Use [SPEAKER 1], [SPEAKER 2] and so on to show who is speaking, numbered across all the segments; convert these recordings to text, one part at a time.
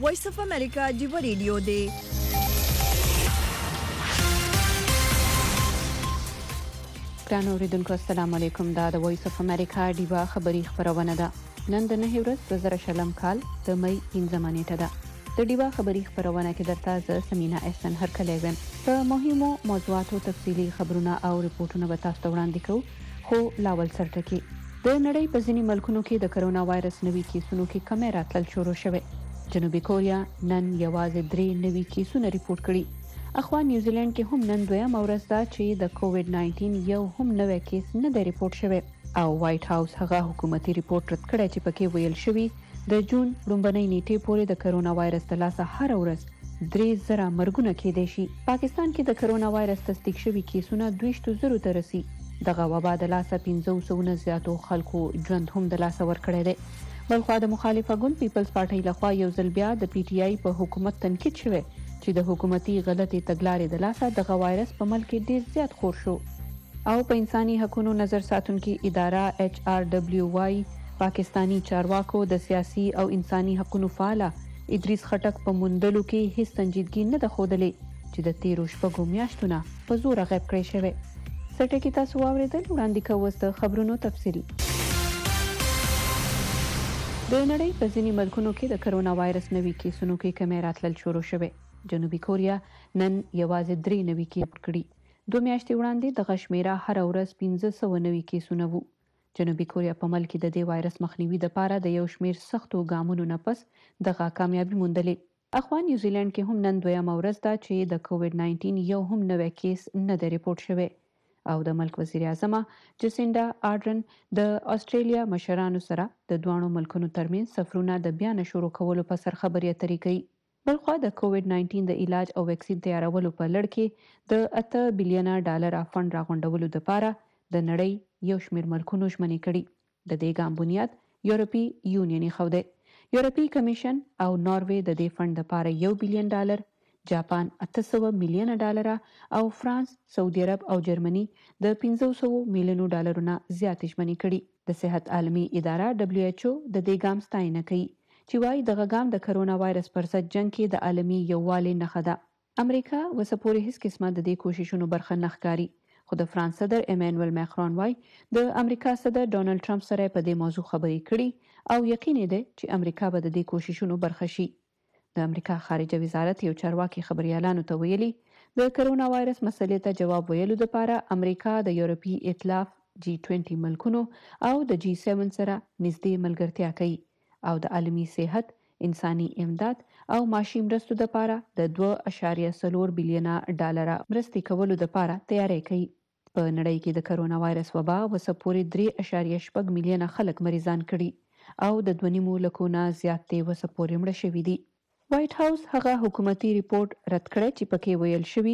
[SPEAKER 1] وایس اف امریکا ډیو ریډیو دی.
[SPEAKER 2] ګران اوریدونکو السلام علیکم. دا د وایس اف امریکا ډیو خبری خبرونه ده. نن د 9 ورځ 2020 کال د مې 15 نیټه ده. د ډیو خبری خبرونه کې درته ز سمینا احسان هرکلی ویم. په مهمو موضوعاتو تفصیلی خبرونه او ریپورتونه به تاسو ته وړاندې کوو. خو لاول سرټکی د نړۍ په ځینی ملکونو کې د کرونا وایرس نوي کیسونو کې کمی راتلل شروع شوه. جنوبي کوریا نن یوازې 3 نوي کیسونه ریپورت کړي. اخوا نیوزیلند کې هم نن دویم ورځ ده چې د کووډ 19 یو هم نوی کیس نه دی ریپورت شوی او وایټ هاوس هغه حکومتي ریپورت رد کړی چې پکې ویل شوی د جون لومبنۍ نیټې پورې د کرونا وایرس د لاسه هر ورځ 3,000 مرګونه کېدای شي. پاکستان کې د کرونا وایرس تصدیق شوی کیسونه 200,000 ته رسي. دغه وبا د لاسه 500 نه زیاتو خلکو ژوند هم د لاسه ورکړی دی. بلخوا د مخالفه ګوند پیپلز پارټۍ لخوا یو ځل بیا د پی ټی آی په حکومت تنقید شوی چې د حکومتي غلطي تګلارې د لاسه دغه وایرس په ملک کې ډیر زیات خور شو. او په انساني حقوقو نظر ساتونکو اداره ایچ آر دبلیو واي پاکستانی چارواکو د سیاسي او انساني حقوقو فعال ادریس خټک په موندلو کې هیڅ سنجیدګي نه ده ښودلې چې د 13 شپږو میاشتونو په زور غیب کړی شوی. سټه کې تاسو واوریدل وړاندې کوو د خبرونو تفصیل. د نړۍ په ځینی ملکونو کې د کرونا وایرس نوي کیسونو کې کمی راتلل شروع شوه. جنوبي کوریا نن یوازې 3 نوي کیس کړي. 2 میاشتې وړاندې د غشمیره هر ورځ 1500 نوي کیسونه وو. جنوبي کوریا په ملک کې د دې وایرس مخنیوي لپاره د یو شمیر سختو ګامونو نه پس دغه کامیابی موندلې. اخوا نیوزیلند کې هم نن دویم ورځ ده چې د کووډ 19 یو هم نوی کیس نه دی ریپورت شوی. او د ملک وزیر اعظم جسینډا آرډرن د استرالیا مشرانو سره د دوه ملکونو ترمنځ سفرونه د بیان شروع کولو په سر خبري اترې کوي. بلخوا د کووډ 19 د علاج او ویکسین تیارولو په لړ کې د 8 بلین ډالر فند راغونډولو لپاره د نړۍ یو شمیر ملکونو ژمنې کړي. د دې ګام بنیاد یورپی یونین خوده. یورپی کمیشن او ناروې د دې فند لپاره 1 بلین ډالر، جاپان 800 میلیون ډالر او فرانس، سعودي عرب او جرمني د 500 میلیون ډالرونو زیات ژمنې کړي. د صحت عالمي اداره دبليو ایچ او د دې ګام ستاینه کوي چې وايي دغه ګام د کرونا وایرس پر ضد جنگ کې د عالمي یووالي نښه ده. امریکا وسپوري هیڅ قسمه د دې کوششونو برخه نه ښکاري. خو د فرانس صدر ایمانوئل ماکرون وايي د امریکا صدر ډونالد ټرمپ سره په دې موضوع خبرې کړي او یقین دی چې امریکا به د دې کوششونو برخه شي. د امریکا خارجه وزارت یو چارواکي خبريالانو ته ویلي د کرونا وایرس مسلې ته جواب ویلو لپاره امریکا د یورپی ائتلاف G20 ملکونو او د G7 سره نږدې ملګرتیا کوي او د عالمي صحت، انساني امداد او معاشي مرستو لپاره د 2.4 بلین ډالر مرستې کولو لپاره تیاری کوي. په نړۍ کې د کرونا وایرس وبا وسپوري 3.8 میلیونه خلک مریضان کړي او د 2.5 لکه نه زیاتې وسپوري مړه شوي دي. وایټ هاوس هغه حکومتي ریپورت رد کړی چې پکې ویل شوی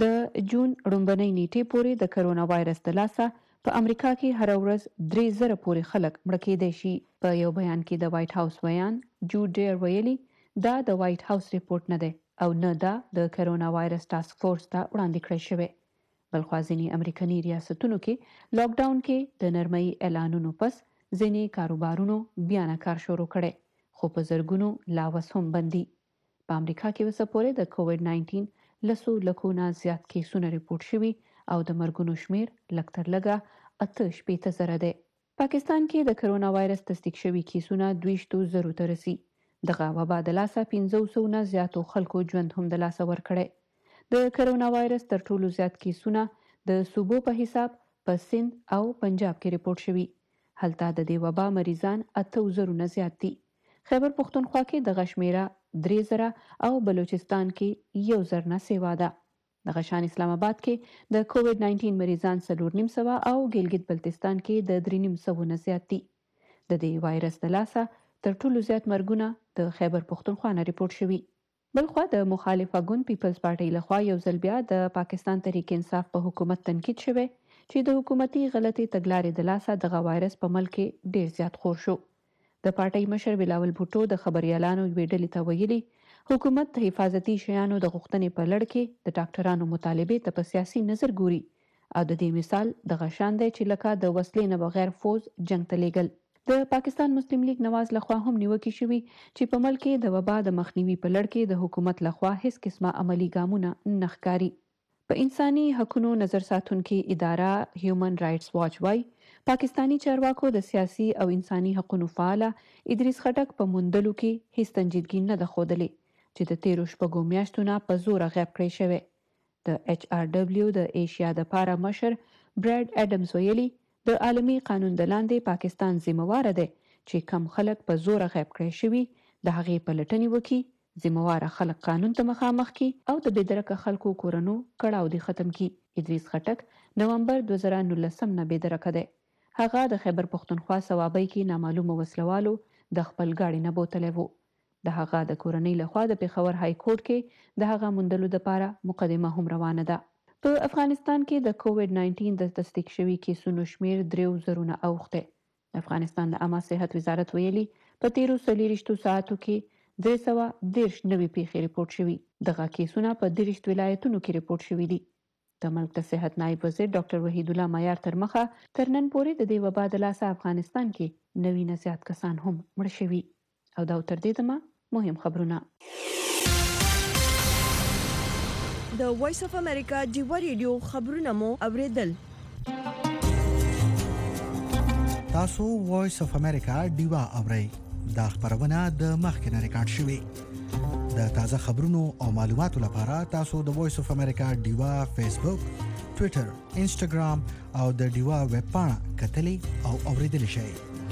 [SPEAKER 2] د جون لومبنۍ نیټې پورې د کرونا وایرس د لاسه په امریکا کې هر ورځ 3,000 پورې خلک مړه کېدای شي. په یو بیان کې د وایټ هاوس بیان جو ډیر ویلي دا د وایټ هاوس ریپورت نه دی او نه دا د کرونا وایرس ټاسک فورس ته وړاندې کړی شوی. بلخوا ځینې امریکایي ریاستونو کې لاک ډاون کې د نرمۍ اعلانونو پس ځینې کاروبارونو بیا نه کار شروع کړي خو په زرګونو لاوس هم بندي. په امریکا کې وسپوري د کووډ 19 لسو لکونه زیات کیسونه ریپورت شوي او د مرګونو شمیر لکتر لګه 8,000 دی. پاکستان کې د کرونا وایرس تصدیق شوي کیسونه 200,000 ته رسي. دغه وبا د لاسه 500 نه زیاتو خلکو ژوند هم د لاسه ورکړي. د کرونا وایرس تر ټولو زیات کیسونه د صوبو په حساب په سند او پنجاب کې ریپورت شوي. هلته د دې وبا مریضان 8,000 نه زیات دي. خیبر پختونخوا کې د غشمیره 3,000 او بلوچستان کې 1,000 نه سیوا ده. د غشان اسلام آباد کې د کووډ 19 مریضان 4,900 او ګلګت بلتستان کې د 3,900 نه زیات دي. د دې وایرس د لاسه تر ټولو زیات مرګونه د خیبر پختونخوا نه ریپورت شوي. بلخوا د مخالفه ګوند پیپلز پارټۍ لخوا یو ځل بیا د پاکستان تحریک انصاف په حکومت تنقید شوی چې د حکومتي غلطي تګلارې د لاسه دغه وایرس په ملک کې ډیر زیات خور شو. د پارټۍ مشر بلاول بوټو د خبريالانو ویډلې ته ویلي حکومت د حفاظتي شیانو د غوښتنې په لړ کې د ډاکټرانو مطالبه ته په سیاسي نظر ګوري او د دې مثال د غشان دی چې لکه د وسلې نه بغیر فوز جنگ ته لیږل. د پاکستان مسلم لیگ نواز لخوا هم نیوکې شوي چې په ملک کې د وبا د مخنیوي په لړ کې د حکومت لخوا هیڅ قسمه عملی ګامونه نه ښکاري. په انساني حقوقو نظر ساتونکي اداره هیومن رائټس واچ وايي پاکستانی چارواکو د سیاسي او انساني حقوقو فعال ادریس خټک په موندلو کې هیڅ تنجیدګي نه ده ښودلې چې د تیرو شپږو میاشتو نه په زوره غیب کړی شوی. د HRW د ایشیا د پاره مشر براد اډمز ویلي د عالمي قانون د لاندې پاکستان ذمہوار دی چې کم خلک په زور غیب کړی شوي د هغې پلټنې وکړي، ذمہوار خلک قانون ته مخامخ کړي او د بېدرکه خلکو کورونو کړاو دې ختم کړي. ادریس خټک نومبر 2019 نه بېدرکه دی. هغه د خیبر پښتونخوا صوابۍ کې نامعلومه وسلوالو د خپل گاډي نه بوتلی وو. د هغه د کورنۍ لخوا د پېښور های کورټ کې د هغه موندلو لپاره مقدمه هم روانه ده. په افغانستان کې د کووډ 19 د تصدیق شوي کیسونو شمیر 3000 نه اوخته. د افغانستان د عامه صحت وزارت ویلي په تیرو 24 ساعتو کې 310 نوې پیښې ریپورت شوي. دغه کیسونه په 30 ولایتونو کې ریپورت شوي دي. د ملک د صحت نائب وزیر ډاکټر وحید الله معیار تر مخه تر نن پورې د دې وبا د لاسه افغانستان کې 90 زیات کسان هم مړ شوي. او دا تر دې دمه مهم خبرونه.
[SPEAKER 1] د وایس اف امریکا ډیوا ریډیو خبرونه مو اوریدل.
[SPEAKER 3] تاسو وایس اف امریکا ډیوا اورئ. دا خبرونه د مخکنه ریکارډ شوې. د تازه خبرونو او معلوماتو لپاره تاسو د وایس اف امریکا ډیوا فیسبوک، ټوئیټر، انسټاګرام او د ډیوا ویب پاڼه کتلی او اوریدل شئ.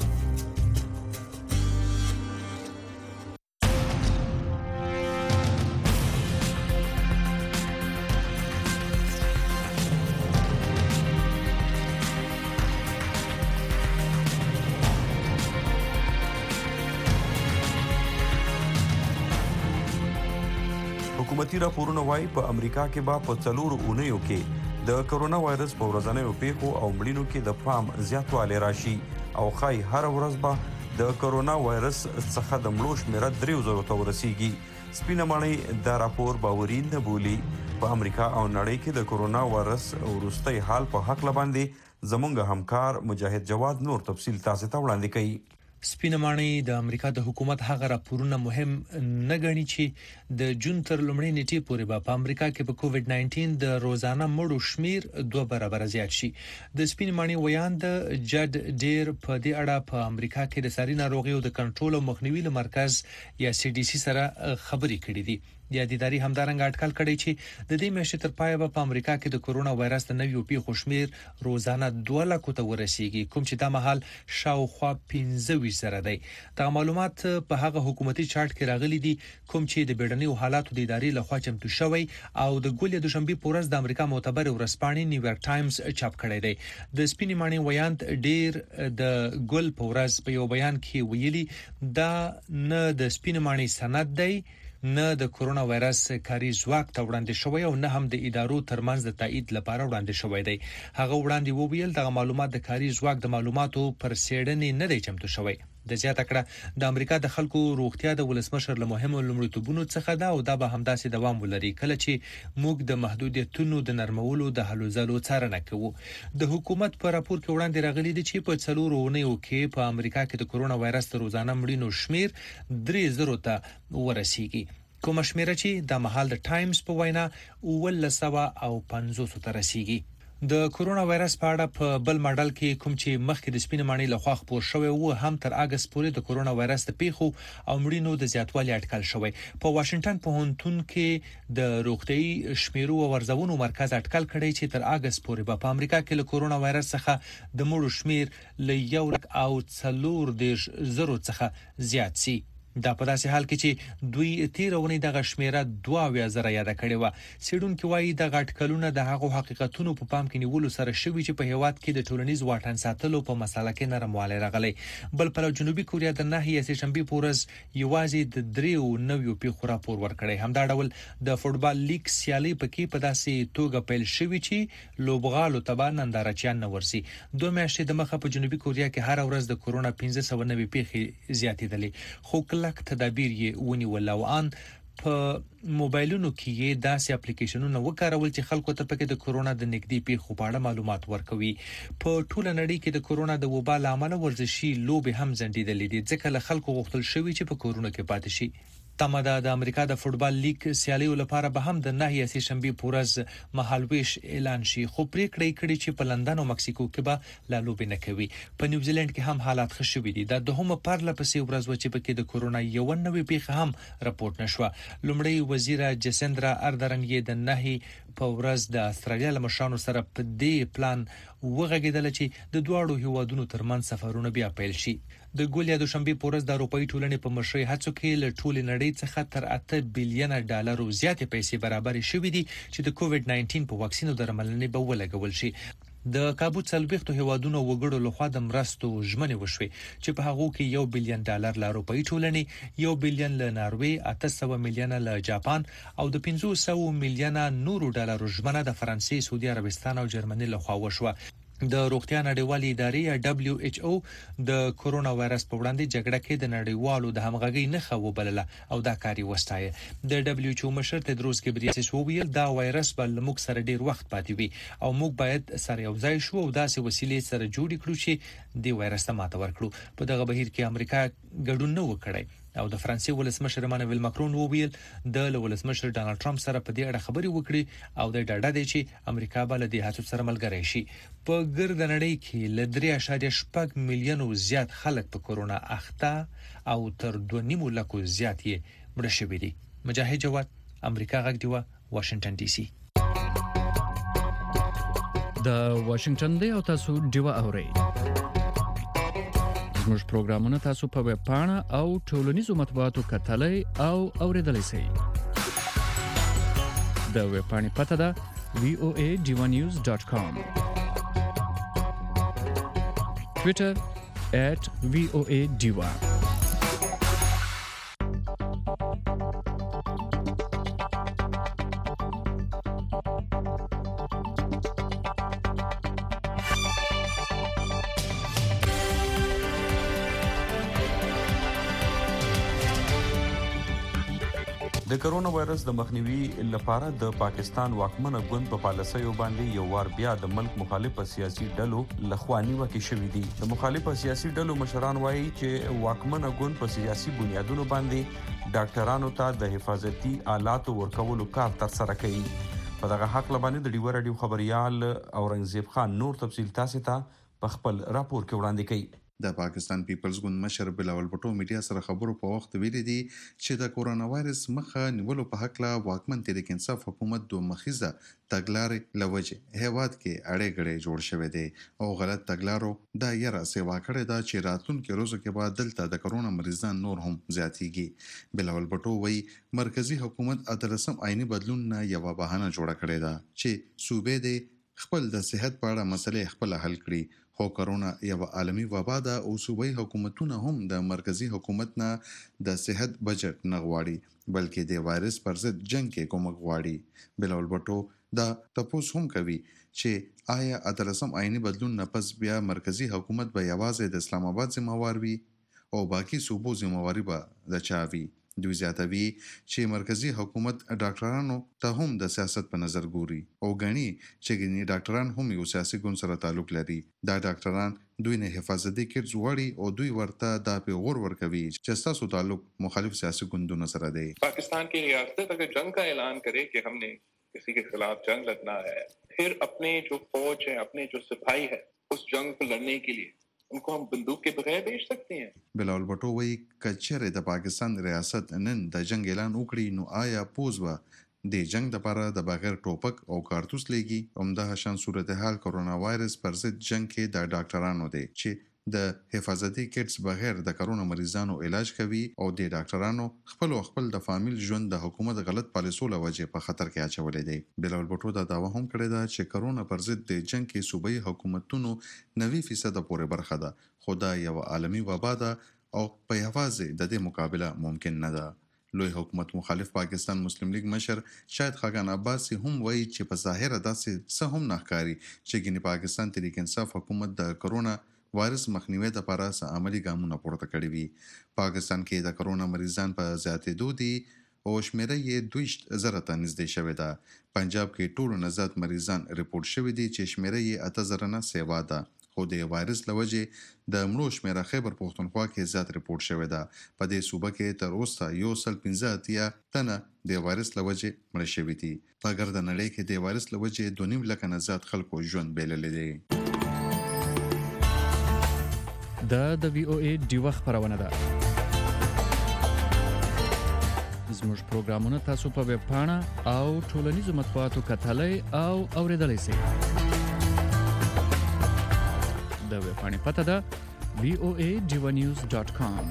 [SPEAKER 4] حکومتي راپورونه وايي په امریکا کې به په 4 اونیو کې د کرونا وایرس په ورځنیو پیښو او مړینو کې د پام زیاتوالی راشي او ښایي هر ورځ به د کرونا وایرس څخه د مړو شمیره 3000 ته ورسیږي. سپینه ماڼۍ دا راپور باوري نه بولي. په امریکا او نړۍ کې د کرونا وایرس وروستی حال په حق لباندې زموږ همکار مجاهد جواد نور تفصیل تاسو ته وړاندې کوي.
[SPEAKER 5] سپینه ماڼۍ د امریکا د حکومت هغه راپورونه مهم نه ګڼي چې د جون تر لومړۍ نیټې پورې به په امریکا کې په کووډ 19 د روزانه مړو شمیر 2 برابر زیات شي. د سپینه ماڼۍ ویاند جد ډیر په دې اړه په امریکا کې د ساري ناروغیو د کنټرول او مخنیوي مرکز یا CDC سره خبرې کړې دي. د ادارې همدارنګ اټکل کړی چې د دې میاشتې تر پایه به په امریکا کې د کرونا وایرس د نویو پیښو شمیر روزانه 2 لک ته ورسیږي، کوم چې د مهال شاوخوا 15 زره دی. دا معلومات په هغه حکومتي چارت کې راغلي دي کوم چې د بیړنیو حالاتو د ادارې لخوا چمتو شوی او د ګولې د شنبې په ورځ د امریکا معتبر ورځپاڼې نیویارک ټایمز چاپ کړی دی. د سپینې ماڼۍ ویاند ډیر د ګول په ورځ په یو بیان کې ویلي دا نه د سپینې ماڼۍ سند دی، نه د کرونا وایرس کاري ځواک ته وړاندې شوی او نه هم د ادارو ترمنځ د تایید لپاره وړاندې شوی دی. هغه وړاندې وویل د معلومات د کاري ځواک د معلوماتو پر سیړنې نه دی چمتو شوی. د زیاته کړه د امریکا د خلکو روغتیا د ولسمشر له مهمو لومړیتوبونو څخه ده او دا به همداسې دوام ولري کله چې موږ د محدودیتونو د نرمولو د هلو ځلو څارنه کوو. د حکومت په راپور کې وړاندې راغلي دي چې په 4 اونیو کې په امریکا کې د کرونا وایرس د روزانه مړینو شمیر 3000 ته ورسیږي، کوم شمیره چې د مهال د ټایمز په وینا 1950 ته رسیږي. د کرونا وایرس په اړه په بل ماډل کې کوم چې مخکې د سپینې ماڼۍ لخوا خپور شوی و هم تر اگست پورې د کرونا وایرس د پیښو او مړینو د زیاتوالي اټکل شوی. په واشنگټن پوهنتون کې د روغتي شمیرو او ورزونو مرکز اټکل کړی چې تر اگست پورې په امریکا کې له کرونا وایرس څخه د مړو شمیر ل 1.4 څخه زیات شي. دا په داسې حال کې چې دوی 13 ونې دغه شمیره 2000 یاد کړي و. سیډونکو وايي د غټکلونه د هغو حقیقتونو په پام کې نیولو سره شوی چې په هیواد کې د ټولنیز واټن ساتلو په مسله کې نرموالی راغلی. بل په جنوبي کوریا د ناحیې سهشنبه پورز یوازې د 3 نویو پیښو راپور ورکړی. همدا ډول د فوټبال لیګ سیالي پکې په داسې توګه پیل شوی چې لوبغالو تبا نندارچیان نه ورسي. 2 میاشتې د مخه په جنوبي کوریا کې هر ورځ د کرونا 1590 پیښې زیاتېدلې، خو کلک تدابیر یې ونیول او ان په موبایلونو کې داسې اپلیکیشنونه وکارول چې خلکو ته پکې د کورونا د نږدې پیښو په اړه معلومات ورکوي. په ټوله نړۍ کې د کورونا د وبا لامل ورزشي لوبې هم ځنډېدلې دي ځکه له خلکو غوښتل شوی چې په کورونو کې پاتې شي. تمه د امریکا د فوتبال لیگ سیالیو لپاره به هم د نهي سه شنبه پورز مهالويش اعلان شي خو پریکړې کړي چې په لندن او مکسیکو کې به لا لوبې نه کوي. په نیوزیلند کې هم حالات ښه شوي دي. د دوهمه پرله پسې ورځ و چې پکې د کورونا یو نوې پیښه هم راپورټ نشوه. لومړی وزیر جسندرا اردرن یې د نهي په ورځ د استرالیا له مشرانو سره په دې پلان وغږیدل چې د دواړو هیوادونو ترمنځ سفرونه بیا پیل شي. د ګولیا دوشنبه پورز د اروپאי ټولنې په مشرۍ هڅو کې له ټولې نړۍ څخه تر 8 بلین ډالر زیاتې پیسې برابر شوې دي چې د کووډ 19 په واکسینو درملنې به ولګول شي. د کابو څلويختو هیوادونو وګړو لخوا د مرستو ژمنې وشوي چې په هغه کې 1 بلین ډالر له اروپאי ټولنې، 1 بلین له ناروې، 800 میلیونه له جاپان او د 500 میلیونه نورو ډالر ژمنه د فرانسې، سعودي عربستان او جرمني لخوا وشوه. د روغتیا نړیوالې ادارې یا WHO د کورونا وایرس په وړاندې جګړه کې د نړیوالو د همغږۍ نښه وبلله او دا کاری وستایه. د WHO مشر تدروس ګبریسیس وویل دا وایرس به موږ سره ډیر وخت پاتې وي او موږ باید سره یو ځای شو او داسې وسیلې سره جوړ کړو چې د وایرس ته ماته ورکړو. په دغه بهیر کې امریکا ګډون نه وکړي او د فرانسې ولسمشر ایمانوئل ماکرون وویل د ولسمشر ډانلډ ټرمپ سره په دې اړه خبرې وکړي او د ډاډه دی چې امریکا به له دې هڅو سره ملګری شي. په ګرد نړۍ کې ل 3.6 میلیونو زیات خلک په کورونا اخته او تر 2.5 لکو زیات یې مړه شوي دي. مجاهد جواد، امریکا غږ دی، واشنگټن ډي سي.
[SPEAKER 6] د واشنگټن دی او تاسو دیوا اورئ. زموږ پروګرامونه تاسو په ویب پاڼه او ټولنیزو مطبوعاتو کتلای او اوریدلای شئ. د ویب پاڼې پته ده voadivanews.com. Twitter @voadiva.
[SPEAKER 4] د کرونا وایرس د مخنیوي لپاره د پاکستان واکمنه ګوند په پالیسیو باندې یو وار بیا د ملک مخالفه سیاسي ډلو لخوا نیوکې شوې دي. د مخالفه سیاسي ډلو مشران وایي چې واکمنه ګوند په سیاسي بنیادونو باندې ډاکټرانو ته د حفاظتي آلاتو ورکولو کار ترسره کوي. په دغه حق لبانې د ډیو رادیو خبريال اورنګزیب خان نور تفصیل تاسو ته په خپل راپور کې وړاندې کوي.
[SPEAKER 7] د پاکستان پیپلز ګوند مشر بلاول بټو میډیا سره خبرو په وخت ویلي دي چې د کورونا وایرس مخه نیولو په حق لا واکمن تحریک انصاف حکومت دوه مخیزه تګلارې لوجه هیواد کې اړې غړې جوړ شوې دي او غلط تګلارو دا یره سیوا کړې ده چې راتلونکي روزو کې بعد دلته د کورونا مریضان نور هم زیاتېږي. بلاول بټو وایي مرکزی حکومت ادرسم آئینی بدلون نه یو بهانه جوړه کړې ده چې صوبې دې خپل د صحت په اړه مسلې خپل حل کړي. خو کرونا یو عالمي وبا ده او صوبایي حکومتونه هم د مرکزی حکومت نه د صحت بجټ نه غواړي بلکې د وایرس پر ضد جنگ کې کومک غواړي. بلاول بټو دا تاسو هم کوي چې آیا اتلسم آئینی بدلون نه پس بیا مرکزی حکومت به یوازې د اسلام آباد ذمہوار وي او باقی صوبو ذمہواری به د چا وي. دوی زیاتوي چې مرکزی حکومت ډاکټرانو ته هم د سیاست په نظر ګوري او غني چې ګني ډاکټران هم یو سیاسي ګوند سره تعلق لري. دا ډاکټران دوی نه حفاظتي کټس وړي او دوی ورته دا پیغور ورکوي چې تاسو تعلق مخالف سیاسي ګوندونو سره دی.
[SPEAKER 8] पाकिस्तान की रियासत अगर जंग का ऐलान करे कि हमने किसी के खिलाफ जंग लड़ना है, फिर अपने जो फौज है, अपने जो सिपाही है, उस जंग को लड़ने के लिए उनको हम बंदूक के बगैर भेज सकते हैं.
[SPEAKER 7] بلاول بټو وایي کچره د پاکستان ریاست نن د جنگ اعلان وکړي نو آیا پوزوا د جنگ لپاره د بغیر ټوپک او کارتوس لګي. همدا شان صورتحال کرونا وایرس پر ضد جنگ کې د ډاکټرانو دی چې د حفاظتي کټس بغیر د کرونا مریضانو علاج کوي او د ډاکټرانو خپل د فامیل ژوند د حکومت غلط پالیسو لوجه په خطر کې اچولې دی. بلاول بټو دا داوا هم کړې ده چې کرونا پر ضد د جنگ کې صوبایي حکومتونو 90% پورې برخه ده. خدا یو عالمي وبا ده او په یوازې د دې مقابله ممکن نه ده. لوی حکومت مخالف پاکستان مسلم لیگ مشر شاید خاقان عباسی هم وایي چې په ظاهر داسې څه هم نه ښکاري چې ګینه پاکستان تحریک انصاف حکومت د کرونا وایرس مخنیوي لپاره سه عملی ګامونه پورته کړی وي. پاکستان کې د کرونا مریضان په زیاتېدو دي او شمیره یې 20,000 ته نږدې شوې ده. پنجاب کې ټولو نه زیات مریضان ریپورت شوي دي چې شمیره یې 8,000 نه سیوا ده. خو د وایرس لوجې د مړو شمیره خیبر پښتونخوا کې زیات ریپورت شوې ده. په دې صوبه کې تر اوسه 115 تنه د وایرس لوجې مړ شوي دي. په ګرده نړۍ کې د وایرس لوجې 2.5 لکه نه زیات خلکو ژوند بایللی دی.
[SPEAKER 6] د VOA ډیوه خبرونه ده. زموږ پروګرامونه تاسو په ویب پاڼه او ټولنیزو مطبوعاتو کتلای او اوریدلای شئ. د ویب پاڼې پته ده voadivanews.com.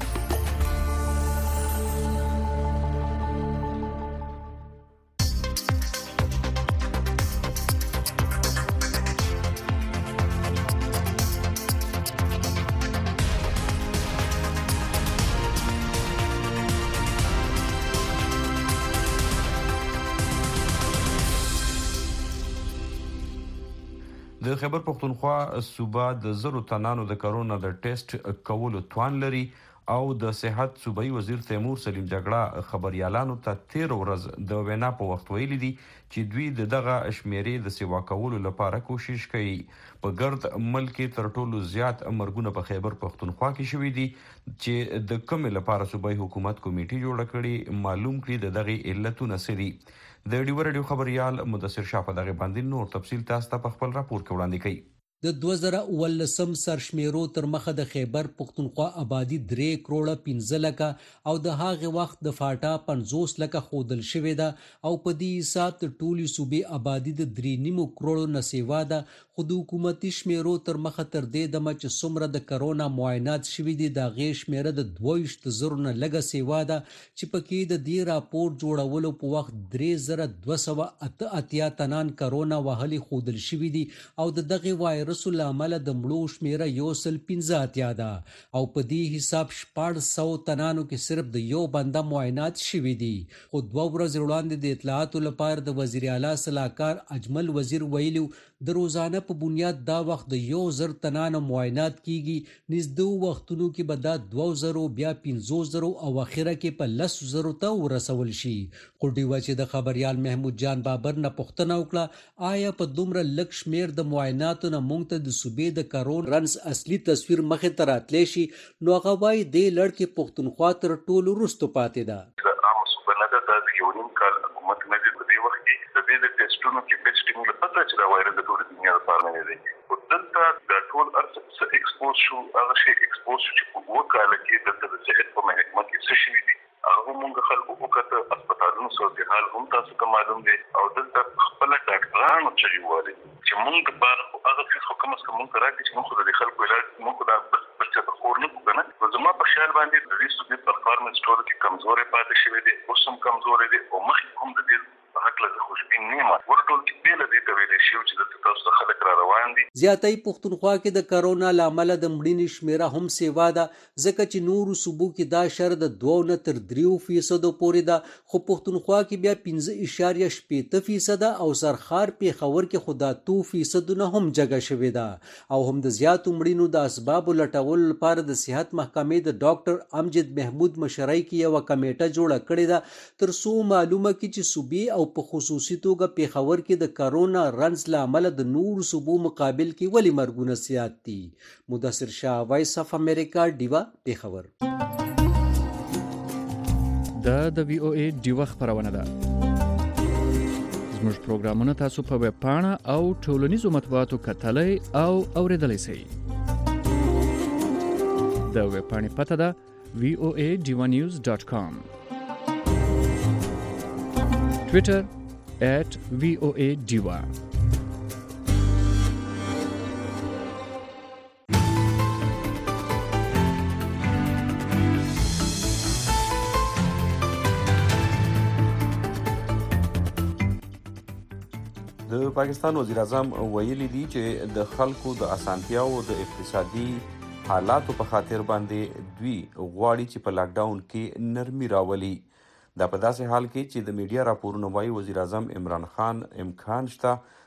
[SPEAKER 4] د خیبر پښتونخوا صوبه د 100 تنانو د کرونا د ټیسټ کولو توان لري او د صحت صوبایي وزیر تیمور سلیم جګړه خبريالانو ته 13 ورځ د وینا په وخت ویلي دي چې دوی دغه شمیرې د سیوا کولو لپاره کوشش کوي. په ګرد ملک تر ټولو زیات مرګونه په خیبر پښتونخوا کې شوي دي چې د کوم لپاره صوبایي حکومت کمیټه جوړه کړي معلوم کړي د دغه علتونه سری. د ډیو رادیو خبريال مدثر شاه په دغه باندې نور تفصیل تاسو ته په خپل راپور کې وړاندې کوي.
[SPEAKER 9] د 2019 سرشمیرو تر مخه د خیبر پښتونخوا آبادی 3 کروڑه 15 لکه او د هغه وخت د فاټا 50 لکه خودل شوې ده او په دې حساب ته ټولي صوبې آبادی د 3.5 کروڑو نسیوا ده. خو د حکومتي شمیرو تر مخه تر دې د مچ سمره د کرونا معاینات شوې دي د غي شمیره د 22,000 نه لګه سیوا ده چې پکې د دې راپور جوړولو په وخت 3,288 تنان کرونا وهلي خودل شوې دي او دغه وایرس رسول عمل د مړو شمیره 115 ده او په دې حساب 400 تنانو کې صرف د یو بنده معاینات شوي دي. خو 2 ورځې وړاندې د اطلاعاتو لپاره د وزیر اعلی صلاحکار اجمل وزیر ویلو د روزانه په بنیاد دا وخت د 1,000 تنانو معاینات کیږي. نږدې وختونو کې به دا 2,000 بیا 15,000 او اخره کې په 10,000 ته ورسول شي. خو ډیوه چې د خبريال محمود جان بابر نه پوښتنه وکړه آیا په دومره لږ شمیر د معایناتو نه مونږ ته د صوبې د کرونا رنس اصلي تصویر مخه ته راتلی شي نو هغه وايي د لړکې پښتونخوا تر ټولو وروسته پاتې ده.
[SPEAKER 10] عام صوبه نه ده د یو نیم کال حکومت نه دی په دې وخت کې د دې د ټیسټونو کې ټیسټینګ لپاره چې دا وایرس د ټول دنیا لپاره نه دی او دلته د ټول ارڅ ایکسپوز شو هغه شی ایکسپوز چې په وکاله کې د صحت په محکمه کې څه شوي دي هغه موږ خلکو وکړه هسپتالونو صورتحال هم تاسو ته معلوم دی او دلته خپل ډاکټرانو چې وایي چې موږ بار هغه څه کوم څه موږ راځي چې موږ د خلکو علاج موږ دا بچا په خور نه کوو نو زما په خیال باندې د دې صوبې پرفارمنس ټول کې کمزورې پاتې شوې دي اوس هم کمزورې دي او مخکې هم د دې په حق له خوشبین نه ما ورټول کې بیل دي ته ویل شي چې د تاسو خلک را روان دي.
[SPEAKER 9] زیاتې پښتونخوا کې د کرونا لامل د مړینې شمیره هم سیوا ده ځکه چې نورو صوبو کې دا شر د 2 نه تر 3% پورې ده خو پښتونخوا کې بیا 15.8% او سرخار په خبر کې خدا 2% نه هم جګه شوې ده او هم د زیات مړینو د اسباب لټول لپاره د صحت محکمې د ډاکټر امجد محمود مشرۍ کې یو کمیټه جوړه کړې ده تر څو معلومه کړي چې صوبې او په خصوصي توګه په خبر کې د کرونا رنز لامل د نور صوبو مقابل کې ولی مرګونه زیات دي. مدثر شاه وایس اف امریکا ډیوا په خبر.
[SPEAKER 6] د VOA ډیوا خبرونه ده. زموږ پروګرامونه تاسو په ویب پاڼه او ټولنیزو مطبوعاتو کتلای او اوریدلای شئ. د ویب پاڼې پته ده voadivanews.com. Twitter @VOA Diva.
[SPEAKER 4] د پاکستان وزیر اعظم ویلي دی چې د خلکو د اسانتیاو د اقتصادي حالاتو په خاطر باندې دوی غواړي چې په لاک ډاون کې نرمي راولي. دا په داسې حال کې چې د میډیا راپورونه وايي وزیر اعظم عمران خان امکان شته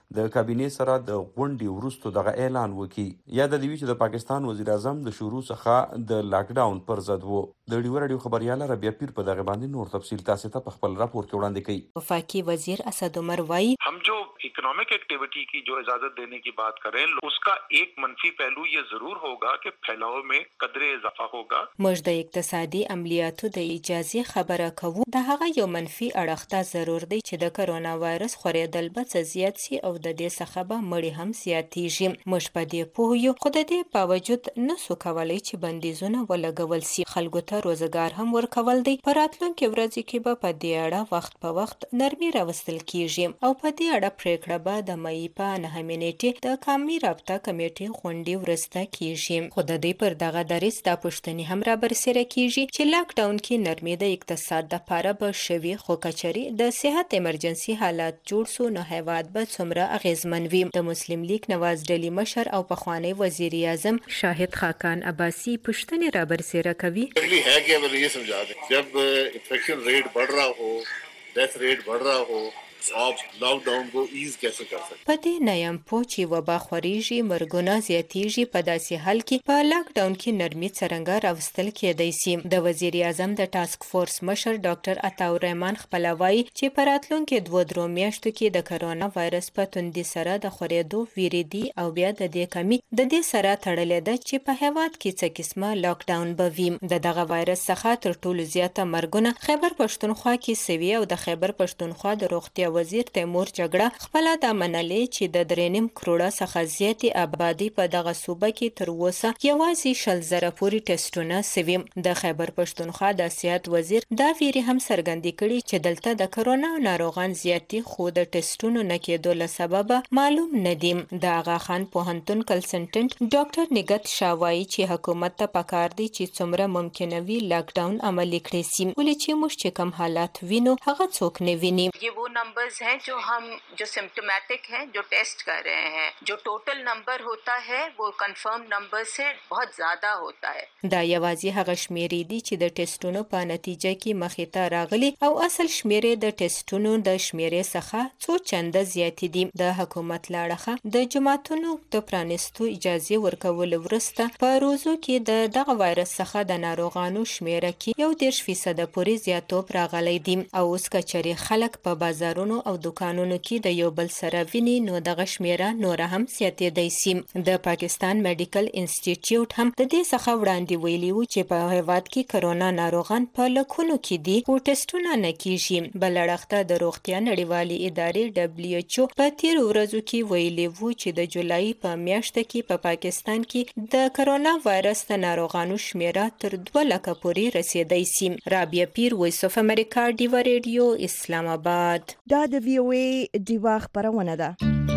[SPEAKER 4] د کابینې سره د غونډې وروسته دغه اعلان وکړي. یاد دی چې د پاکستان وزیر اعظم د شروع څخه د لاک ډاون پر ضد وو. د ډیو رادیو خبرياله ربیع پیر په دغه باندې نور تفصیل تاسو ته په خپل راپور کې وړاندې کوي.
[SPEAKER 11] وفاقی وزیر اسد عمر وائی
[SPEAKER 12] हम जो इकोनॉमिक एक्टिविटी की जो इजाजत देने की बात करें उसका एक منفی पहलू ये जरूर होगा कि फैलाव में कदरे इजाफा होगा.
[SPEAKER 11] موږ د اقتصادي عملیاتو د اجازه خبره کوو. د هغه یو منفي اړخ ته ضرور دی چې د کرونا وایرس خورېدل به زیات سي او د دې څخه به مړی هم زیاتیږي. موږ په دې پوه یو، خو د دې باوجود نسو کولای چې بندیزونه ولګول سي. خلکو ته روزګار هم ورکول دی. په راتلونکي ورځې کې به په دې اړه وخت په وخت نرمي راوستل کیږي او په دې اړه پریکړه به د مې په 9 نیټې د قومي رابطه کمیټې غونډې ورسته کیږي. خو د دې پر دغه دریس د پښتني هم را برسېره کیږي چې لاک ډاون کې نرمي د اقتصاد لپاره به شوي، خو کچري د صحت ایمرجنسي حالات جوړ سو نو هیواد به څومره اغیزمن وي. د مسلم لیگ نواز ډلی مشر او پخوانی وزیر اعظم شاهد خاقان عباسی پښتني را برسېره کوي.
[SPEAKER 13] है कि अब ये समझा दें जब इन्फेक्शन रेट बढ़ रहा हो, डेथ रेट बढ़ रहा हो, आप लॉकडाउन को ईज कैसे कर सकते.
[SPEAKER 11] په دې نیم پوچی وبا خوريږي، مرګونه زیاتیږي. په داسې حال کې په لاک ډاون کې نرمي څرنګه راوستل کېدای شي. د وزیر اعظم د ټاسک فورس مشر ډاکټر عطا الرحمن خپلوي چې په راتلونکي 2 میاشتو کې د کرونا وایرس په توندي سره د خورېدو ویریدي او بیا د دې کمی د دې سره تړلې ده چې په هیواد کې څه قسمه لاک ډاون به وي. دغه وایرس څخه تر ټولو زیاته مرګونه خیبر پښتونخوا کې سوي او د خیبر پښتونخوا د روغتیا وزیر تیمور جګړه خپل د منلې چې د 3.5 کروڑه څخه زیاتې آبادی په دغه صوبه کې تر اوسه یوازې 100,000 پورې ټیسټونه سوي. د خیبر پښتونخوا د صحت وزیر دا ویری هم څرګندې کړي چې دلته د کرونا ناروغان زیاتی خو د ټیسټونو نه کېدو له سببه معلوم نه دي. د آغا خان پوهنتون کنسلټنټ ډاکټر نگت شاوای چې حکومت ته پکار دي چې څومره ممکنه وي لاک ډاون عملي کړي سي، ولې چې موږ چې کم حالات وینو هغه څوک نه ویني.
[SPEAKER 14] ये वो नंबर्स हैं जो सिम्प्टोमेटिक हैं, जो टेस्ट कर रहे हैं. जो टोटल नंबर होता है वो कंफर्म नंबर से बहुत ज्यादा होता है.
[SPEAKER 11] دا یوازې هغه شمیرې دي چې د ټیسټونو په نتیجه کې مخې ته راغلي او اصل شمیرې د ټیسټونو د شمیرې څخه څو چنده زیات دي. د حکومت لاړه د جماعتونو د پرانستو اجازه ورکول ورسته په روزو کې دغه وایرس څخه د ناروغانو شمیره کې 10% پورې زیاتوب راغلی دي او اوس کچري خلک په بازارونو او دکانونو کې د یو بل سره ویني نو دغه شمیره نور هم زیاتېدای شي. د پاکستان میډیکل انسټیټیوټ هم د دې څخه وړاندې ویلي و چې په هیواد کې کرونا ناروغان په لکونو کې دي خو ټیسټونه نه کیږي. بل اړخته د روغتیا نړیوالې ادارې WHO په تیر ورځو کې ویلي و چې د جولای په میاشت کې په پاکستان کې د کرونا وایرس د ناروغانو شمیره تر 2 لک پورې رسیدای شي. رابعه پیر، وایس اف امریکا، ډیوا ریډیو، اسلام آباد.
[SPEAKER 1] دا د VOA ډیوا خبرونه ده.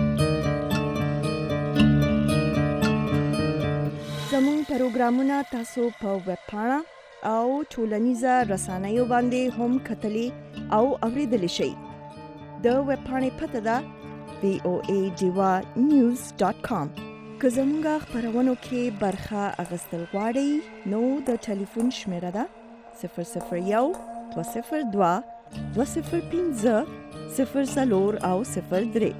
[SPEAKER 1] زموږ پروګرامونه تاسو په ویب پاڼه او ټولنیزه رسنیو باندې هم کتلی او اوریدلی شئ. د ویب پاڼې پته ده voadivanews.com. که زموږ خبرونو کې برخه اخیستل غواړئ نو د ټلیفون شمیره ده 001 202 205 00 او 03.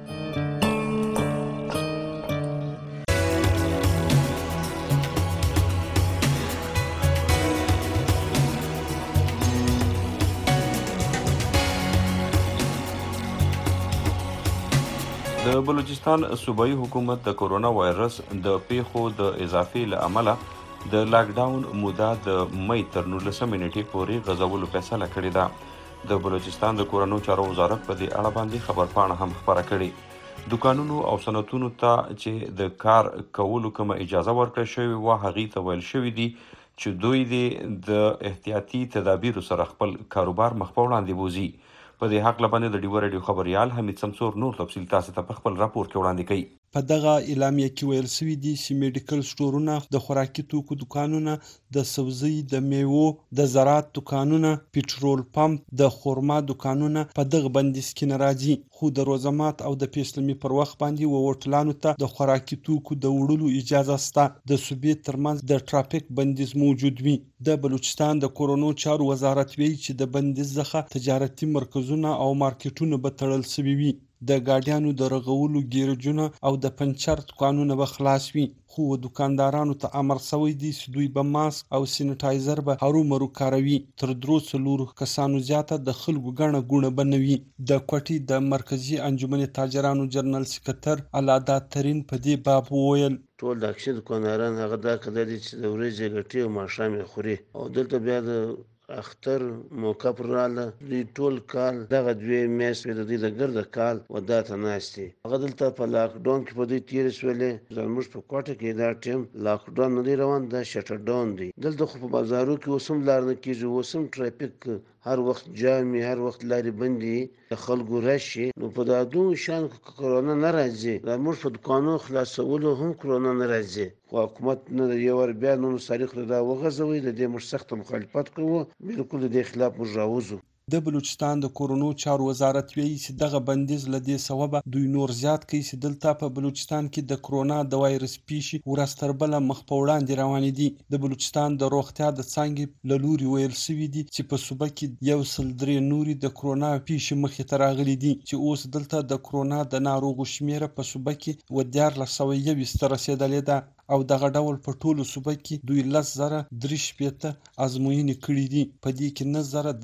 [SPEAKER 4] د بلوچستان صوبایي حکومت د کورونا وایرس د پیښو د اضافې له امله د لاک ډاون موده د مې تر 19 نیټې پورې غځولو فیصله کړې ده. د بلوچستان د کورونو چارو وزارت په دې اړه باندې خبرپاڼه هم خبره کړې. دکانونو او صنعتونو ته چې د کار کولو کومه اجازه ورکړل شوې وه هغې ته ویل شوي دي چې دوی د احتیاطي تدابیرو سره خپل کاروبار مخ په وړاندې بوځي. په دې حق لبنه د ډیو رادیو خبريال حمید سمسور نور تفصیل تاسو ته په خپل راپور کې وړاندې کوي.
[SPEAKER 15] په دغه اعلامیه کې ویل شوی دی چې میډیکل سټورونه، د خوراکي توکو دکانونه، د سبزی، د میوو، د زراعت دکانونه، پېټرول پمپ، د خورما دکانونه په دغه بندیز کې نه راځي، خو د روزمات او د پیشلمي پر وخت باندې هوټلانو ته د خوراکي توکو د وړلو اجازه شته. د صوبې ترمنځ د ټرافیک بندیز موجود وي. د بلوچستان د کورونو چارو وزارت ویلي چې د بندیز څخه تجارتي مرکزونه او مارکیټونه به تړل شوي وي. د ګاډیانو د رغولو ګیرجونه او د پنچر دکانونه به خلاص وي، خو دکاندارانو ته امر شوی دی چې دوی به ماسک او سینیټایزر به هرومرو کاروي. تر 300 کسانو زیاته د خلکو ګڼه ګوڼه به نه وي. د کوټې د مرکزي انجمن تاجرانو جنرال سکرتر علادات ترین په دې باب وویل
[SPEAKER 16] ټول د اکسي دکانداران هغه دا کده دي چې د ورځې ګټي او ماښام یې خوري او دلته بیا د اختر موقع پر رااله دوی ټول کال دغه 2 میاشتې د دوی د ګرده کال وداته ناستي. هغه دلته په لاکډاون کې په دوی تېرې شولې. زموږ په کوټه کې دا ټیم لاکډاون نه دی روان، دا شټر ډاون دی. دلته خو په بازارو کې اوس هم لار نه کېږي، اوس هم ټرافیک هر وخت جام هر وخت لارې بندي د خلکو راشي. نو په دا دوه شان کرونا نه راځي، دا موږ په دکانو خلاصولو هم کرونا نه راځي. خو حکومت نه یو ور بیا نو تاریخ دا وغځوي، د دې موږ سخت مخالفت کوو، بالکل د خلاف موږ راوځو.
[SPEAKER 15] د بلوچستان د کورونو چارو وزارت ویلي چې دغه بندیز له دې سببه دوی نور زیات کوي چې دلته په بلوچستان کې د کرونا د وایرس پیښې ورځ تر بله مخ په وړاندې روانې دي. د بلوچستان د روغتیا د څانګې له لوري ویل شوي دي چې په صوبه کې 103 نورې د کرونا پیښې مخې ته راغلي دي، چې اوس دلته د کرونا د ناروغو شمیره په صوبه کې 1421 ته رسېدلې ده او دغه ډول په ټولو صوبه کې دوی 10,380 ازموینې کړي دي. په دې کې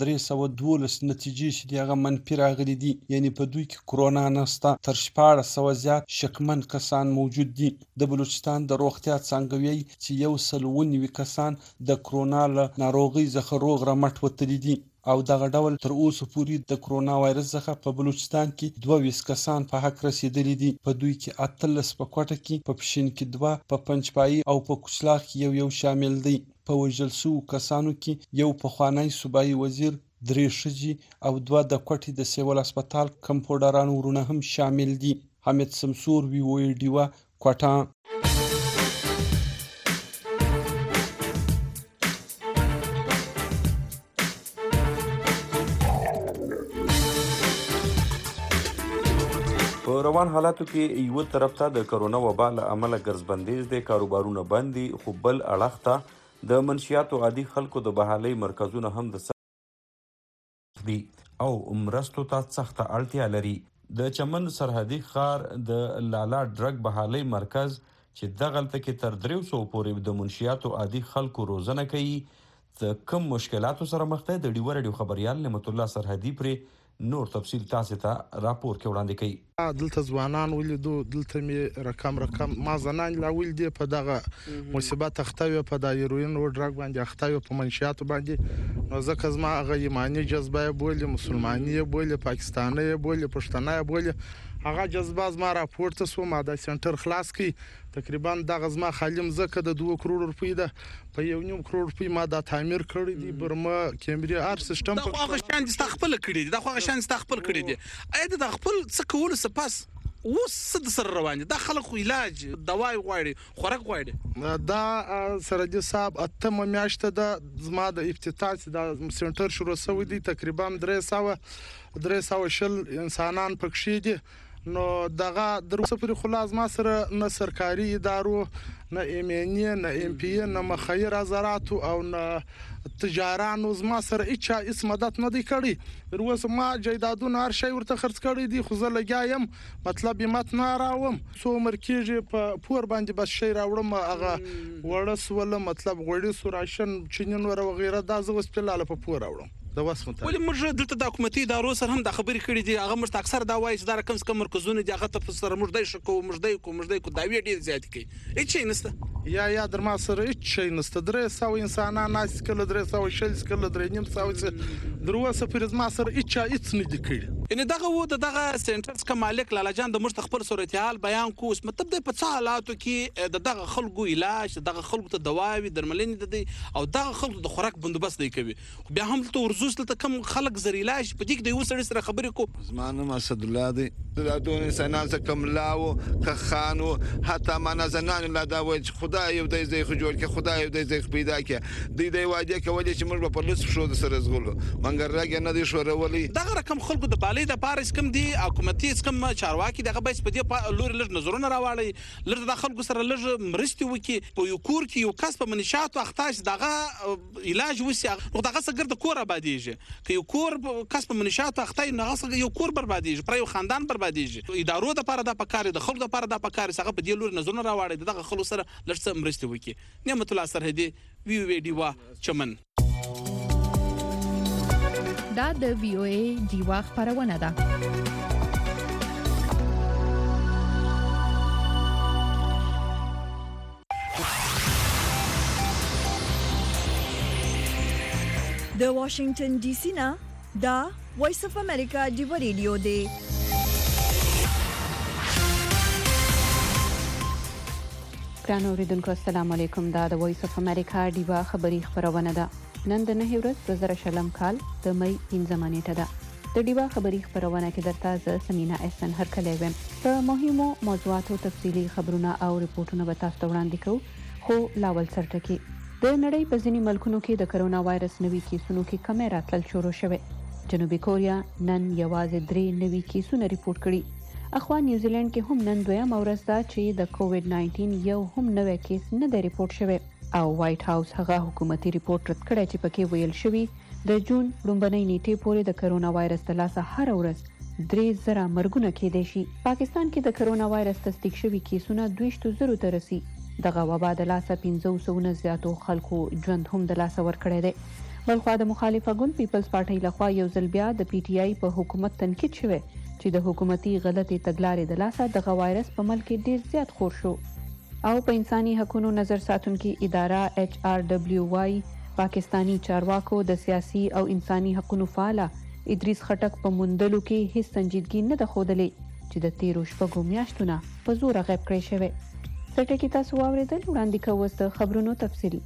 [SPEAKER 15] 9,312 نتیجې چې د هغه منفي راغلي دي، یعنی په دوی کې کرونا نشته. تر 1400 زیات شکمن کسان موجود دي. د بلوچستان د روغتیا څانګه وایي چې 190 کسان د کرونا له ناروغۍ څخه روغ رمټ وتلي دي او دغه ډول تر اوسه پورې د کرونا وایرس څخه په بلوچستان کې 22 کسان په حق رسیدلي دي. په دوی کې 18 په کوټه کې، په پښین کې 2، په پنجپایي او په کوچلاغ کې یو شامل دي. په وژل شوو کسانو کې یو پخوانی صوبایي وزیر، 3 ښځې او 2 د کوټې د سیول هسپتال کمپاوډران ورونه هم شامل دي. حمید سمسور وی ډیوا کوټه.
[SPEAKER 4] په روان حالاتو کې یو طرف ته د کرونا وبا له امله ګرځبندیز د کاروبارونو بندي، خو بل اړخ ته د منشیاتو عادي خلکو د بحالۍ مرکزونه هم د دي او مرستو ته سخته اړتیا لري. د چمن سرحدي ښار د لالا ډرګ بحالۍ مرکز چې دغلته کې تر 300 پورې د منشیاتو عادي خلکو روزنه کوي، د کم مشکلاتو سره مخ دی. د ډیوه رادیو خبريال نعمت الله سرحدي پرې نور تفصیل تاسو ته راپور کې وړاندې کوي.
[SPEAKER 17] دلته ځوانان ولیدو، دلته می رقم ما زنان لا ولدي په دغه مصیبت اختوي، په د هیروین او ډرګ باندې اختوي، په منشیاتو باندې. نو ځکه زما هغه ایمانی جذبه بولی، مسلمانی بولی، پاکستاني بولی، پښتنه بولی، هغه جذبه زما راپورته سو. ما د سنټر خلاص کی تقریبا دغه زما خالم زکه د 2 کروڑ روپۍ ده، په 1.5 کروڑ روپۍ ما دا تعمیر کړی دی. برما کیمبري ار سیستم
[SPEAKER 18] په هغه شان استخبل کړی دی، دا خو هغه شان استخبل کړی دی. اې د خپل څه کول سپاس اوس څه سره روان دي؟ دا خلکو علاج دواي غواړي، خوراک غواړي.
[SPEAKER 17] دا سره د صاحب اتمه میاشته د زما د افتتاح د سنټر شروع شوی دی. تقریبا 300 انسانان پکښې دي. نو دغه دروسه پر خلاص ما سره نه سرکاري ادارو، نه ایمنی، نه ام پی، نه مخیر ازارات او نه تجارانو زما سره هیڅ مدد نه دی کړی. وروسه ما جیدادونه هر شی ورته خرڅ کړی دی، خو زه لګایم مطلب مت نه راوم. سو مرکیږي په پور باندې بس شی راوړم، هغه وړس ولا مطلب غوړي سوراشن چینن ور وغیره دا زه اوس په لاله په پور راوړم.
[SPEAKER 18] ولې موږ دلته د حکومتي ادارو سره هم د خبرې کړې دي، هغه موږ اکثر دا وایي چې دا کم څه کم مرکزونه دي، هغه ته سره موږ دای شکو موږ کو داوی ډیر زیات کوي. هیڅ شي نشته،
[SPEAKER 17] یا در ما سره هیڅ شي نشته. 300 انسانان ناس کله 300 کله 300 دروسه پر ما سره هیڅ نه دي کړی.
[SPEAKER 18] ان دغه و دغه سنټرز کا مالک لالا جان د موږ خپل صورتحال بیان کو. اوس مطلب د په څه حالاتو کې دغه خلکو علاج، دغه خلکو ته دواوی درملنې دي او دغه خلکو د خوراک بندوبست دی کوي. بیا هم ته ورزوس ته کم خلک زری علاج په دې کې د یو سړي سره خبرې کو.
[SPEAKER 19] زمانه اسد الله دی دا دون انسانان څخه کم لاو کخانو حتی معنا زنان لا دا وای خدای یو د زی خو جوړ کې، خدای یو د زی پیدا کې دی وادي کولې چې موږ په لس شو د سره زغلو منګر راګ نه دی شو رولي.
[SPEAKER 18] دغه رقم خلکو د درملۍ د پاره کوم دي حکومتي کوم چارواکي دغه به په دې لوري لږ نظرونه راوړي لږ د خلکو سره لږ مرستې وکړي په یو کور کې یو کس په منشاتو اخته دغه علاج وسی نو دغه څنګه د کور آبادیږي که یو کور کس په منشاتو اخته نه غوښه یو کور بربادیږي پر یو خاندان بربادیږي ادارو د لپاره د پکاري د خلکو لپاره د پکاري څنګه په دې لوري نظرونه راوړي دغه خلکو سره لږ څه مرستې وکړي نعمت الله سرحدي وی وی ډیوا چمن
[SPEAKER 20] دا د وی او ای ډیوا خبرونه ده
[SPEAKER 1] د واشنگټن ډي سي نه دا وایس اف امریکا ډیوا ریډیو دی
[SPEAKER 2] ګران اوریدونکو السلام علیکم دا د وایس اف امریکا ډیوا خبری خبرونه ده نن د 9 ورځ 2020 کال د مې 15 نیټه ده د ډیوا خبری خبرونه کې درته ز سمینا احسن هر کله ویم په مهمو موضوعاتو تفصیلی خبرونه او ریپورتونه به تاسو ته وړاندې کوو خو لاول سره کې د نړۍ په ځینې ملکونو کې د کرونا وایرس نوي کیسونو کې کمې راتلل شروع شوه جنوبي کوریا نن یوازې 3 نوي کیسونه ریپورت کړي اخوا نیوزیلند کې هم نن دویم ورځ ده چې د کووډ 19 یو هم نوې کیس نه دی ریپورت شوی او وایټ هاوس هغه حکومتي ریپورت رد کړی چې پکې ویل شوی د جون لومبنۍ نیټې پورې د کرونا وایرس د لاسه هر ورځ 3000 مرګونه کېدای شي پاکستان کې د کرونا وایرس تصدیق شوی کیسونه 200 ته رسي دغه وبا د لاسه 500 نه زیاتو خلکو ژوند هم د لاسه ورکړی دی بلخوا د مخالفه ګوند پیپلز پارټۍ لخوا یو ځل بیا د پی ټی آی په حکومت تنقید شوی چې د حکومتي غلطي تګلارې د لاسه د وایرس په ملک کې ډیر زیات خور شو او په انساني حقوقو نظر ساتونکو اداره ایچ آر دبليو واي پاکستانی چارواکو د سیاسي او انساني حقوقو فعال ادریس خټک په موندلو کې هیڅ سنجیدګي نه ده ښودلې چې د 13 شپږو میاشتونو په زور غیب کړی شوی څټه کې تاسو واوریدل وړاندې کوو د خبرونو تفصیل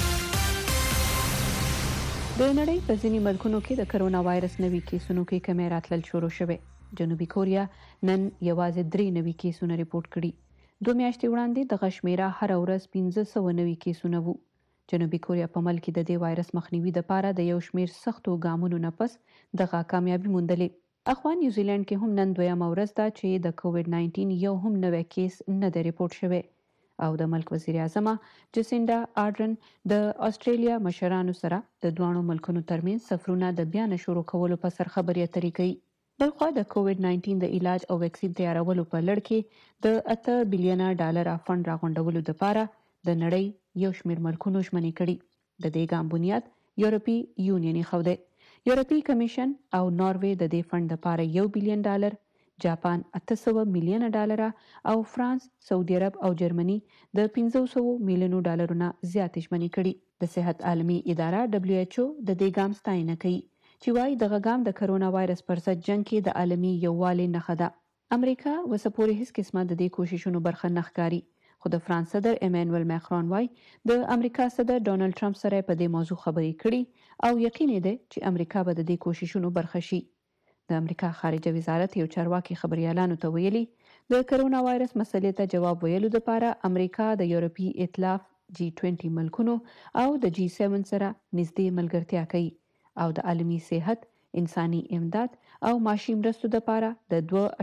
[SPEAKER 2] د نړۍ په ځینې ملکونو کې د کرونا وایرس نوي کیسونو کې کمې راتلل شروع شوه جنوبي کوریا نن یوازې 3 نوي کیسونه ریپورت کړي 2 میاشتې وړاندې د غشمیره هر ورځ 1500 نوي کیسونه وو جنوبي کوریا په ملک کې د دې وایرس مخنیوي لپاره د یو شمیر سختو ګامونو نه پس دغه کامیابی موندلې اخوا نیوزیلند کې هم نن دویم ورځ ده چې د کووډ 19 یو هم نوې کیس نه دی ریپورت شوی او د ملک وزیر اعظم جسینډا آرډرن د استرالیا مشرانو سره د دوانو ملکونو ترمنځ سفرونه د بیان شروع کولو په سر خبري اترې کوي بلخوا د کووډ 19 د علاج او ویکسین تیارولو په لړ کې د 8 بلین ډالر فند راغونډولو لپاره د نړۍ یو شمېر ملکونو ژمنې کړي د دې ګام بنیاد یورپی یونین خوده یورپی کمیشن او ناروے د دې فند لپاره 1 بلین ډالر جاپان 800 میلیون ډالر او فرانس سعودي عرب او جرمني د 500 میلیون ډالرونو زیات ژمنې کړي د صحت عالمي اداره دبليو ایچ او د دې ګام ستاینه کوي چې وايي دغه ګام د کرونا وایرس پر ضد جنگ کې د عالمي یووالي نښه ده امریکا وسپوري هیڅ قسمه د دې کوششونو برخه نه ښکاري خو د فرانس صدر ایمانوئل ماکرون وايي د امریکا صدر ډونالد ټرمپ سره په دې موضوع خبرې کړي او یقین دی چې امریکا به د دې کوششونو برخه شي د امریکا خارجه وزارت یو چارواکي خبريالانو ته ویلي د کرونا وایرس مسلې ته جواب ویلو لپاره امریکا د یورپی ائتلاف G20 ملکونو او د G7 سره نږدې ملګرتیا کوي او د عالمي صحت انساني امداد او معاشي مرستو لپاره د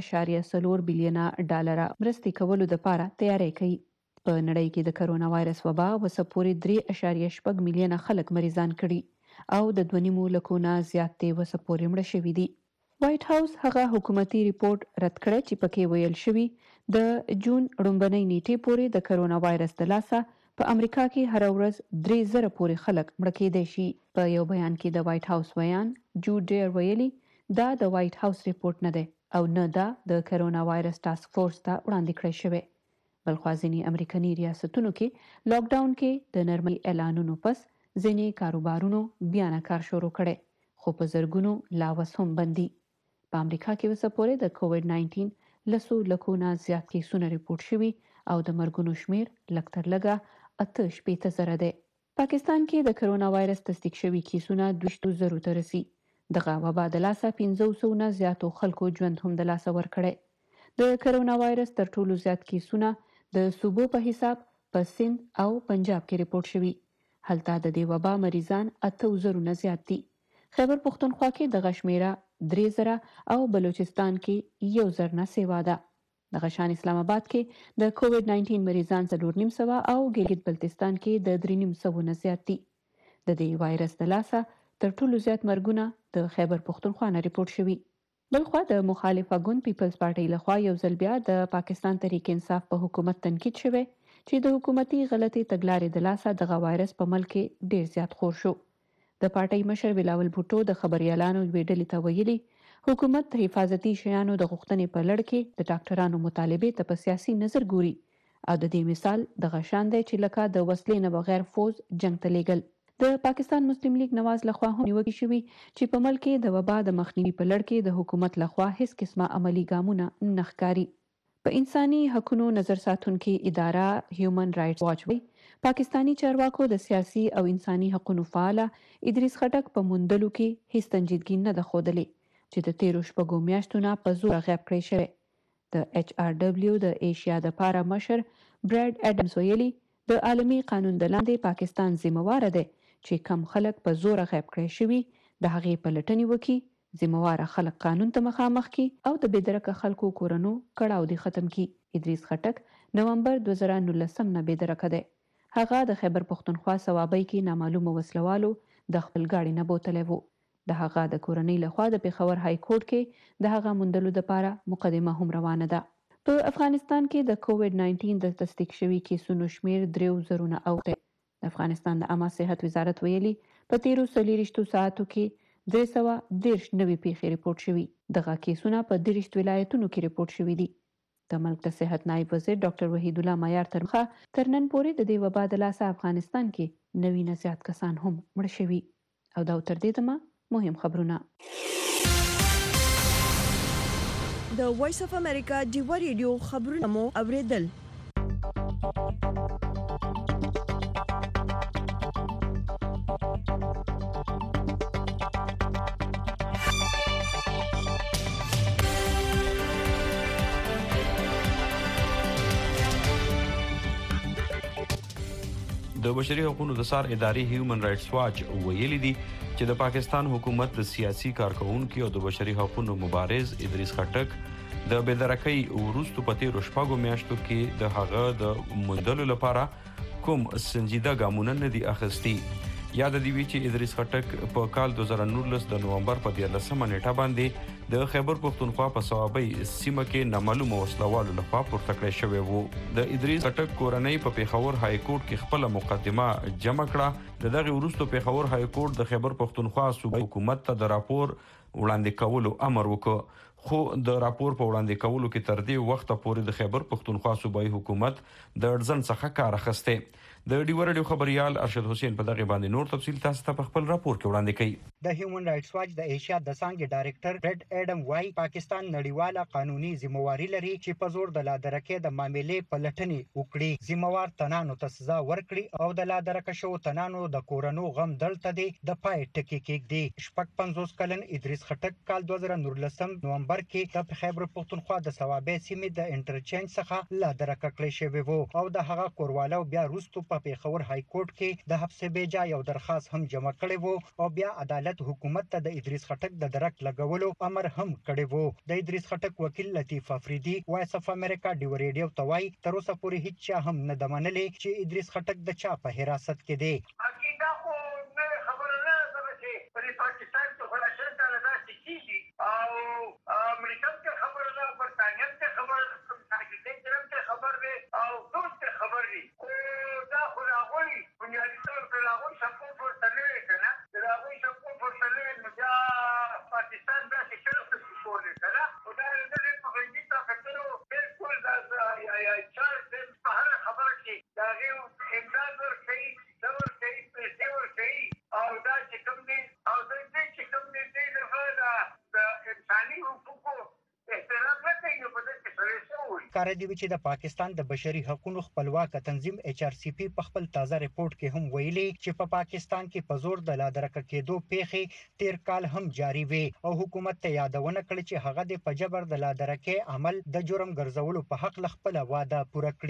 [SPEAKER 2] 2.4 بلین ډالر مرستې کولو لپاره تیاری کوي په نړۍ کې د کرونا وایرس وبا وسپوري 3.8 میلیون خلک مریضان کړي او د 2.5 لکو نه زیات ته وسپوري مړ شوي دي وایټ هاوس هغه حکومتي ریپورت رد کړی چې پکې ویل شوی د جون لومبنۍ نیټې پورې د کرونا وایرس د لاسه په امریکا کې هر ورځ 3000 پورې خلک مړ کېدای شي په یو بیان کې د وایټ هاوس ویان جو ډیر ویلي دا د وایټ هاوس ریپورت نه دی او نه دا د کرونا وایرس ټاسک فورس ته وړاندې کړی شوی بلخوا ځینې امریکایي ریاستونو کې لاک ډاون کې د نرمۍ اعلانونو پس ځینې کاروبارونو بیا نه کار شروع کړي خو په زرګونو لاوس هم بندي په امریکا کې وسپورې د کووډ 19 لسو لکو نه زیات کیسونه ریپورت شوي او د مرګونو شمیر لږ تر لږه 8.0 دی پاکستان کې د کرونا وایرس تصدیق شوي کیسونه 200 ته رسي دغه وبا د لاسه 500 نه زیاتو خلکو ژوند هم د لاسه ورکړي د کرونا وایرس تر ټولو زیات کیسونه د صوبو په حساب په سند او پنجاب کې ریپورت شوي هلته د دې وبا مریضان 8000 نه زیات دي خیبر پختونخوا کې د غشمیره 3000 او بلوچستان کې 1000 نه سیوا ده. دغه شان اسلام آباد کې د کووډ 19 مریضان 4.5 او ګلګت بلتستان کې د 3.5 نه زیات دي. د دې وایرس د لاسه تر ټولو زیات مرګونه د خیبر پښتونخوا نه ریپورت شوي. بلخوا د مخالفه ګوند پیپلز پارټي لخوا یو ځل بیا د پاکستان تحریک انصاف په حکومت تنقید شوی چې د حکومتي غلطي تګلارې د لاسه دغه وایرس په ملک کې ډیر زیات خور شو. د پارټي مشر بلاول بوټو د خبريالانو یوې ډلې ته ویلي حکومت د حفاظتي شیانو د غوښتنې په لړ کې د ډاکټرانو مطالبې ته په سیاسي نظر ګوري او د دې مثال دغه شان دی چې لکه د وسلې نه بغیر فوج جنگ ته لیږل. د پاکستان مسلم لیگ نواز لخوا هم نیوکې شوي چې په ملک کې د وبا د مخنیوي په لړ کې د حکومت لخوا هیڅ قسمه عملی ګامونه نه ښکاري. په انساني حقوقو نظر ساتونکي اداره هیومن رائټس واچ وایي پاکستانی چارواکو د سیاسي او انساني حقوقو فعال ادریس خټک په موندلو کې هیڅ سنجیدګي نه ده ښودلې چې د 13 شپږو میاشتو نه په زور غیب کړی شوی. د HRW د ایشیا د پاره مشر براد اډمز ویلي د عالمي قانون د لاندې پاکستان ذمہوار دی چې کم خلک په زور غیب کړی شوی د هغې په لټنې وکړي، ذمہوار خلک قانون ته مخامخ کی او د بېدرکه خلکو کورونو کړهو دي ختم کی. ادریس خټک نومبر 2019 نه بېدرکه دی. هغه د خیبر پښتونخوا صوابۍ کې نامعلومه وسلوالو د خپل گاډي نه بوتلی وو. د هغه د کورنۍ لخوا د پیښور های کورټ کې د هغه موندلو لپاره مقدمه هم روانه ده. په افغانستان کې د کووډ 19 د تصدیق شوي کیسونو شمیر 3000 نه اوښتی. د افغانستان د عامه صحت وزارت ویلي په 13 ساعتو کې 310 نوي پیښې ریپورت شوي. دغه کیسونه په 30 ولایتونو کې ریپورت شوي دي. د ملک د صحت نائب وزیر ډاکټر وحید الله معیار تر نن پورې د دې وبا د لاسه افغانستان کې 90 نه زیات کسان هم مړه شوي. او دا تر دې دمه مهم خبرونه.
[SPEAKER 1] د وایس اف امریکا ډیوا ریډیو خبرونه مو اوریدل.
[SPEAKER 4] د بشري حقوقو د سار ادارې هیومن رائټس واچ ویلي دي چې د پاکستان حکومت د سیاسي کارکونکو او د بشري حقوقو مبارز ادریس خټک د بېدرکۍ وروسته په 13 شپږو میاشتو کې د هغه د موندلو لپاره کوم سنجیده ګامونه نه دي اخیستي. یاد دی چې ادریس خټک په کال 2019 د نومبر په 13مه نیټه باندې د خیبر پښتونخوا په صوابۍ سیمه کې نامعلومه وسلوالو لخوا پورته کړی شوی وو. د ادریس خټک کورنۍ په پیښور های کورټ کې خپل مقدمه جمع کړه. د دغه وروسته پیښور های کورټ د خیبر پښتونخوا صوبایي حکومت ته د راپور وړاندې کولو امر وکړ. خو د راپور په وړاندې کولو کې تر دې وخته پورې د خیبر پښتونخوا صوبایي حکومت د ځن څخه کار اخیسته. د ډیوا ریډیو خبريال ارشد حسین په دغه باندې نور تفصیل تاسو ته په خپل راپور کې وړاندې کړي.
[SPEAKER 21] د هیومن رائټس واچ د ایشیا د څانګې ډایریکټر براد اډم وايي پاکستان نړیواله قانوني ذمہواری لري چې په زور د لادرکې د معاملې په لټنې وکړي. ذمہوار تنانو ته سزا ورکړي او د لادرکه شو تنانو د کورونو غم دلته دی د پای ټکی کېږي. 55 کلن ادریس خټک کال 2019 نومبر کې د خیبر پښتونخوا د صوابۍ سیمې د انټرچینج څخه لادرکه کړی شوی وو او د هغه کوروالو بیا وروسته په پیښور های کورټ کې د حبس بیجا یو درخواست هم جمع کړی وو او بیا عدالت حکومت ته د ادریس خټک د درک لګولو امر هم کړی وو. د ادریس خټک وکیل لطیف افریدي وایس اف امریکا ډیوا ریډیو ته وایي تر اوسه پورې هیڅ چا هم نه د منلي چې ادریس خټک د چا په حراست کې دی.
[SPEAKER 22] پاکستان ته خلاصه تعالی داسې کیږي او امریکا ته خبر نه برتانیا ته خبر پاکستان ته خبر دی او ټول ته خبر دی. دا خو راغلی بنیادي طور په راغلی سپورټ ورته لري کنه راغلی سپورټ ورته لري نو بیا پاکستان داسې شرط کولی کنه او دا د پخواني طاقتونو بالکل دا یا چار د په هر خبره کې دا غو امداد ورکوي دا ورکوي پیسې ورکوي او دا چې کوم دي او دا چې کوم دي د انساني حقوقو احترام نه کوي نو په دې کې سره شوی.
[SPEAKER 21] کار دی چې د پاکستان د بشري حقوقو خپلواک تنظیم HRCP په خپل تازه ریپورت کې هم ویلي چې په پاکستان کې په زور د لادرکه کېدو پیښې 13 کال هم جاری وي او حکومت ته یادونه کړې چې هغه د پجبر د لادرکه عمل د جرم ګرځولو په حق خپل وعده پوره کړي.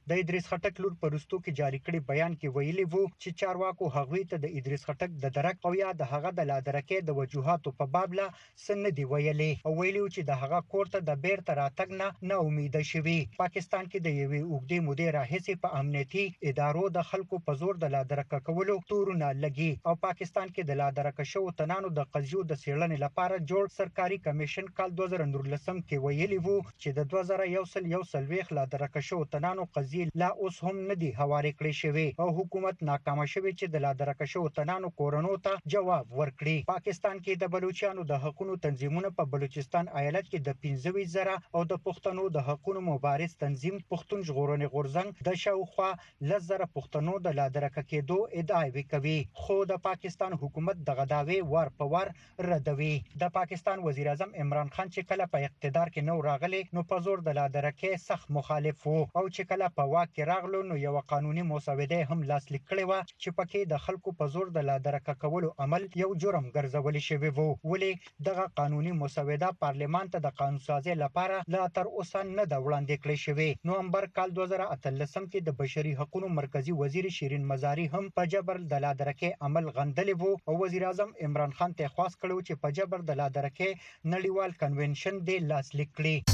[SPEAKER 21] د ادریس خټک لور پرستو کې جاری کړي بیان کې ویلي وو چې چارواکو هغوی ته د ادریس خټک د درک او یا د هغه د لادرکې د وجوهاتو په باب لا سن دی ویلي او ویلي چې د هغه کور ته د بیرته راتګ نه امید شوي. پاکستان کې د یوې اوږدې مودې راهیسې په امنیتي ادارو د خلکو په زور د لادرکه کولو تورونه لګي او پاکستان کې د لادرکه شوو تنانو د قضیو د څېړنې لپاره جوړ سرکاري کمیشن کال 2019 کې ویلي وو چې د 2021 لادرکه شوو تنانو قضیې لا اوس هم نه دي هوارې کړې شوې او حکومت ناکامه شوی چې د لادرکه شوو تنانو کورونو ته جواب ورکړي. پاکستان کې د بلوچستانو د حقوقو تنظیمونه په بلوچستان ایالت کې د 15,000 او د پښتنو د حقوقو مبارز تنظیم پښتون ژغورنې غورځنګ د شاوخوا 10,000 پښتنو د لادرکه کېدو ادعاوې کوي خو د پاکستان حکومت دغه دعوی وار په وار ردوي. د پاکستان وزیر اعظم عمران خان چې کله په اقتدار کې نو راغلی نو په زور د لادرکه سخت مخالف وو او چې کله په واک کې راغلو نو یو قانوني مسوده هم لاسلیک کړی و چې پکې د خلکو په زور د لادرکه کولو عمل یو جرم ګرځول شوی وو. ولې دغه قانوني مسوده پارلمان ته د قانون سازي لپاره لا تر اوسه نه د وړاندې کړی شوی. نومبر کال 2013 کې د بشري حقوقو مرکزی وزیر شیرین مزاری هم په جبر د لادرکه عمل غندلی وو او وزیر اعظم عمران خان ته خواست کړو چې په جبر د لادرکه نړیوال کنونشن دی لاسلیک کړي.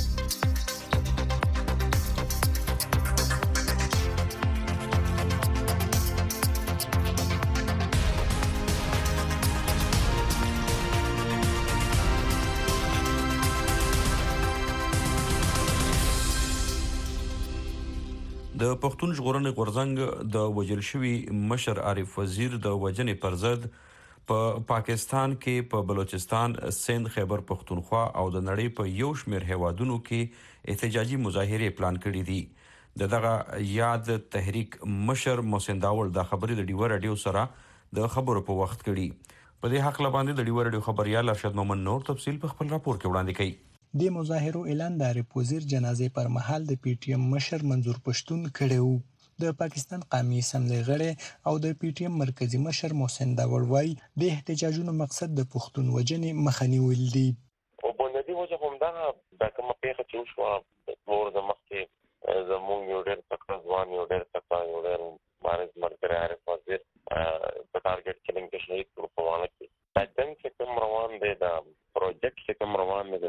[SPEAKER 4] د پښتون ژغورنې غورځنګ د وژل شوي مشر عارف وزیر د وژنې پر ضد په پاکستان کې په بلوچستان، سند، خیبر پختونخوا او د نړۍ په یو شمېر هیوادونو کې احتجاجي مظاهرې پلان کړي دي. دغه یاد تحریک مشر محسن داول د خبرې د ډیوه راډیو سره د خبرو په وخت کړي. په دې حق باندې د ډیوه راډیو خبريال ارشد مومن نور تفصیل په خپل راپور کې وړاندې کوي.
[SPEAKER 3] د مظاهرو اعلان د عارف وزیر جنازې پر مهال د پی ټی ایم مشر منظور پښتون کړی وو. د پاکستان قومي اسمبلی غړی او د پی ټی ایم مرکزی مشر محسن داول وایي د احتجاجونو مقصد د پښتون وژنې مخه نیول دي.
[SPEAKER 5] او بنیادي وجه همدغه د کومه پیښه چې وشوه نور د مخکې زموږ یو ډېر تکړه ځوان یو ډېر تکړه یو ډېر مبارز ملګری عارف وزیر په ټارګټ کلینګ کې شهید کړو په وانه کې. دا جنګ چې کوم روان دی د پروجیکټ چې کوم روان دی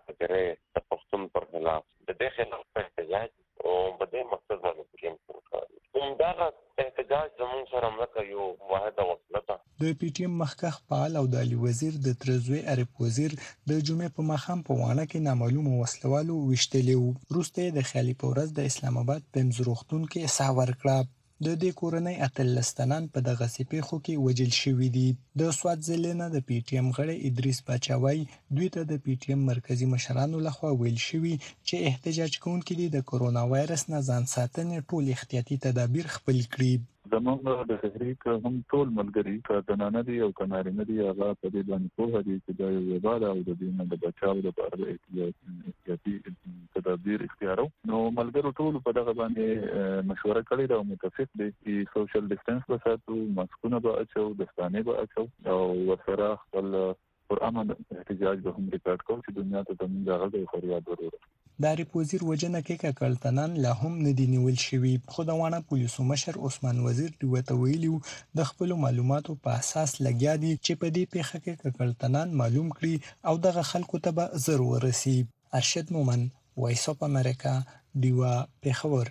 [SPEAKER 5] د پښتون پر خلاف د دې خلاف احتجاج او په دې مقصد باندې کوم همدغه احتجاج زموږ سره مکه یو واحده وسیله ده.
[SPEAKER 3] د پی ټی ایم مخکښ فعال او د علي وزیر د ترزوی عارف وزیر د جمعې په ماښام په وانه کې نامعلومه وسلوالو ویشتلي وو. وروسته د خیالي په ورځ د اسلام آباد په پیمز روغتون کې ساه ورکړه. د دې کورنۍ 18 تنان په دغه پیښو کې وژل شوي دي. د سواتزلینه د پی ټی ایم غړی ادریس باچاوی دوی ته د پی ټی ایم مرکزی مشرانو لخوا ویل شوي چې احتجاج کوونکي دي د کورونا وایرس نه ځان ساتنې ټول احتیاطي تدابیر خپل کړي.
[SPEAKER 23] زموږ د تحریک هم ټول ملګري که دنانه دي او که نارینه دي هغه په دې باندې پوهه دي چې دا یو وبا ده او د دې نه د بچاو لپاره د احتیاطي تدابیر اختیارو. نو ملګرو ټول په دغه باندې مشوره کړې ده او متفق دي چې سوشل ډیسټنس به ساتو، ماسکونه به اچو، دستانې به اچو او ورسره خپل پر امن احتجاج به هم ریکارډ کوو چې دنیا ته زموږ د غږ فریاد ورورو.
[SPEAKER 3] د عارف وزیر وژنه کې ککړتنان لا هم نه دي نیول شوي. خو د وانه پولیسو مشر عثمان وزیر ډیوه ته ویلي د خپلو معلوماتو په اساس لګیا دي چې په دې پیښه کې ککړتنان معلوم کړي او دغه خلکو ته به زر ورسي. ارشد مومن، وایس اف امریکا، ډیوه، پېښور.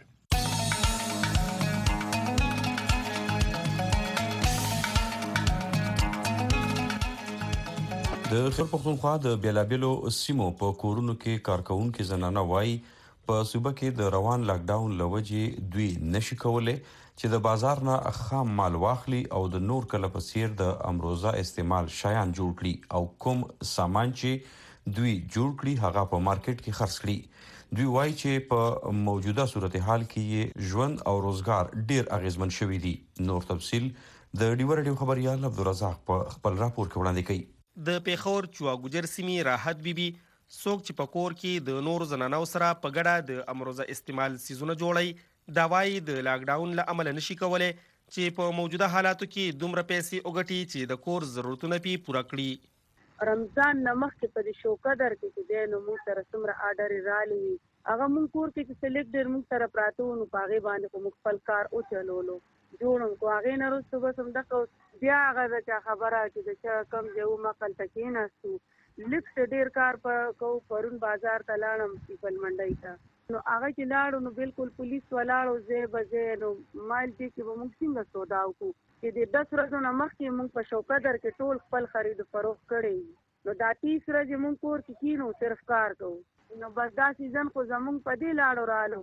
[SPEAKER 4] د خیبر پختونخوا د بیلابیلو سیمو په کورونو کې کارکونکو زنانه وایي په صوبه کې د روان لاک ډاون لوجې دوی نشي کولای چې د بازار نه خام مال واخلي او د نور کله په څیر د امروزه استعمال شیان جوړ کړي او کوم سامان چې دوی جوړ کړي هغه په مارکیټ کې خرڅ کړي. دوی وایي چې په موجوده صورتحال کې ژوند او روزګار ډیر اغیزمن شوی دي. نور تفصیل د ډیوه راډیو خبريال عبدالرزاق په خپل راپور کې وړاندې کوي.
[SPEAKER 24] د پیښور چوا ګجر سیمې راحت بیبي څوک چې په کور کې د نور زنانو سره په ګډه د امروزه استعمال سیزونه جوړي دا وایي د لاک ډاون له امله نشي کولای چې په موجوده حالاتو کې دومره پیسې وګټي چې د کور ضرورتونه پی پوره کړي.
[SPEAKER 7] رمضان نمخ کې په شوکدر کې د نو موږ سره څومره آرډر رالي هغه موږ کور کې سلیکټر موږ سره پراتو نو پاغه باندې کوم خپل کار او چلولو جوړم کو هغه نه رسو بس هم د بیا هغه د خبره چې د کم جو مقل تکې نهستو لیکس ډیر کار په کو پرون بازار ته لاړم پیپل منډای ته نو هغه چې لاړو نو بالکل پولیس ولاړو زه بځه نو مال دې کې به موږ څنګه سودا وکړو چې د 10 ورځې نه مخکې موږ په شوکدر کې ټول خپل خرید فروخت کړی نو دا 30 ورځې موږ کور کې کینو صرف کار کوو نو بس دا سیزن خو زموږ په دې لاړو رالو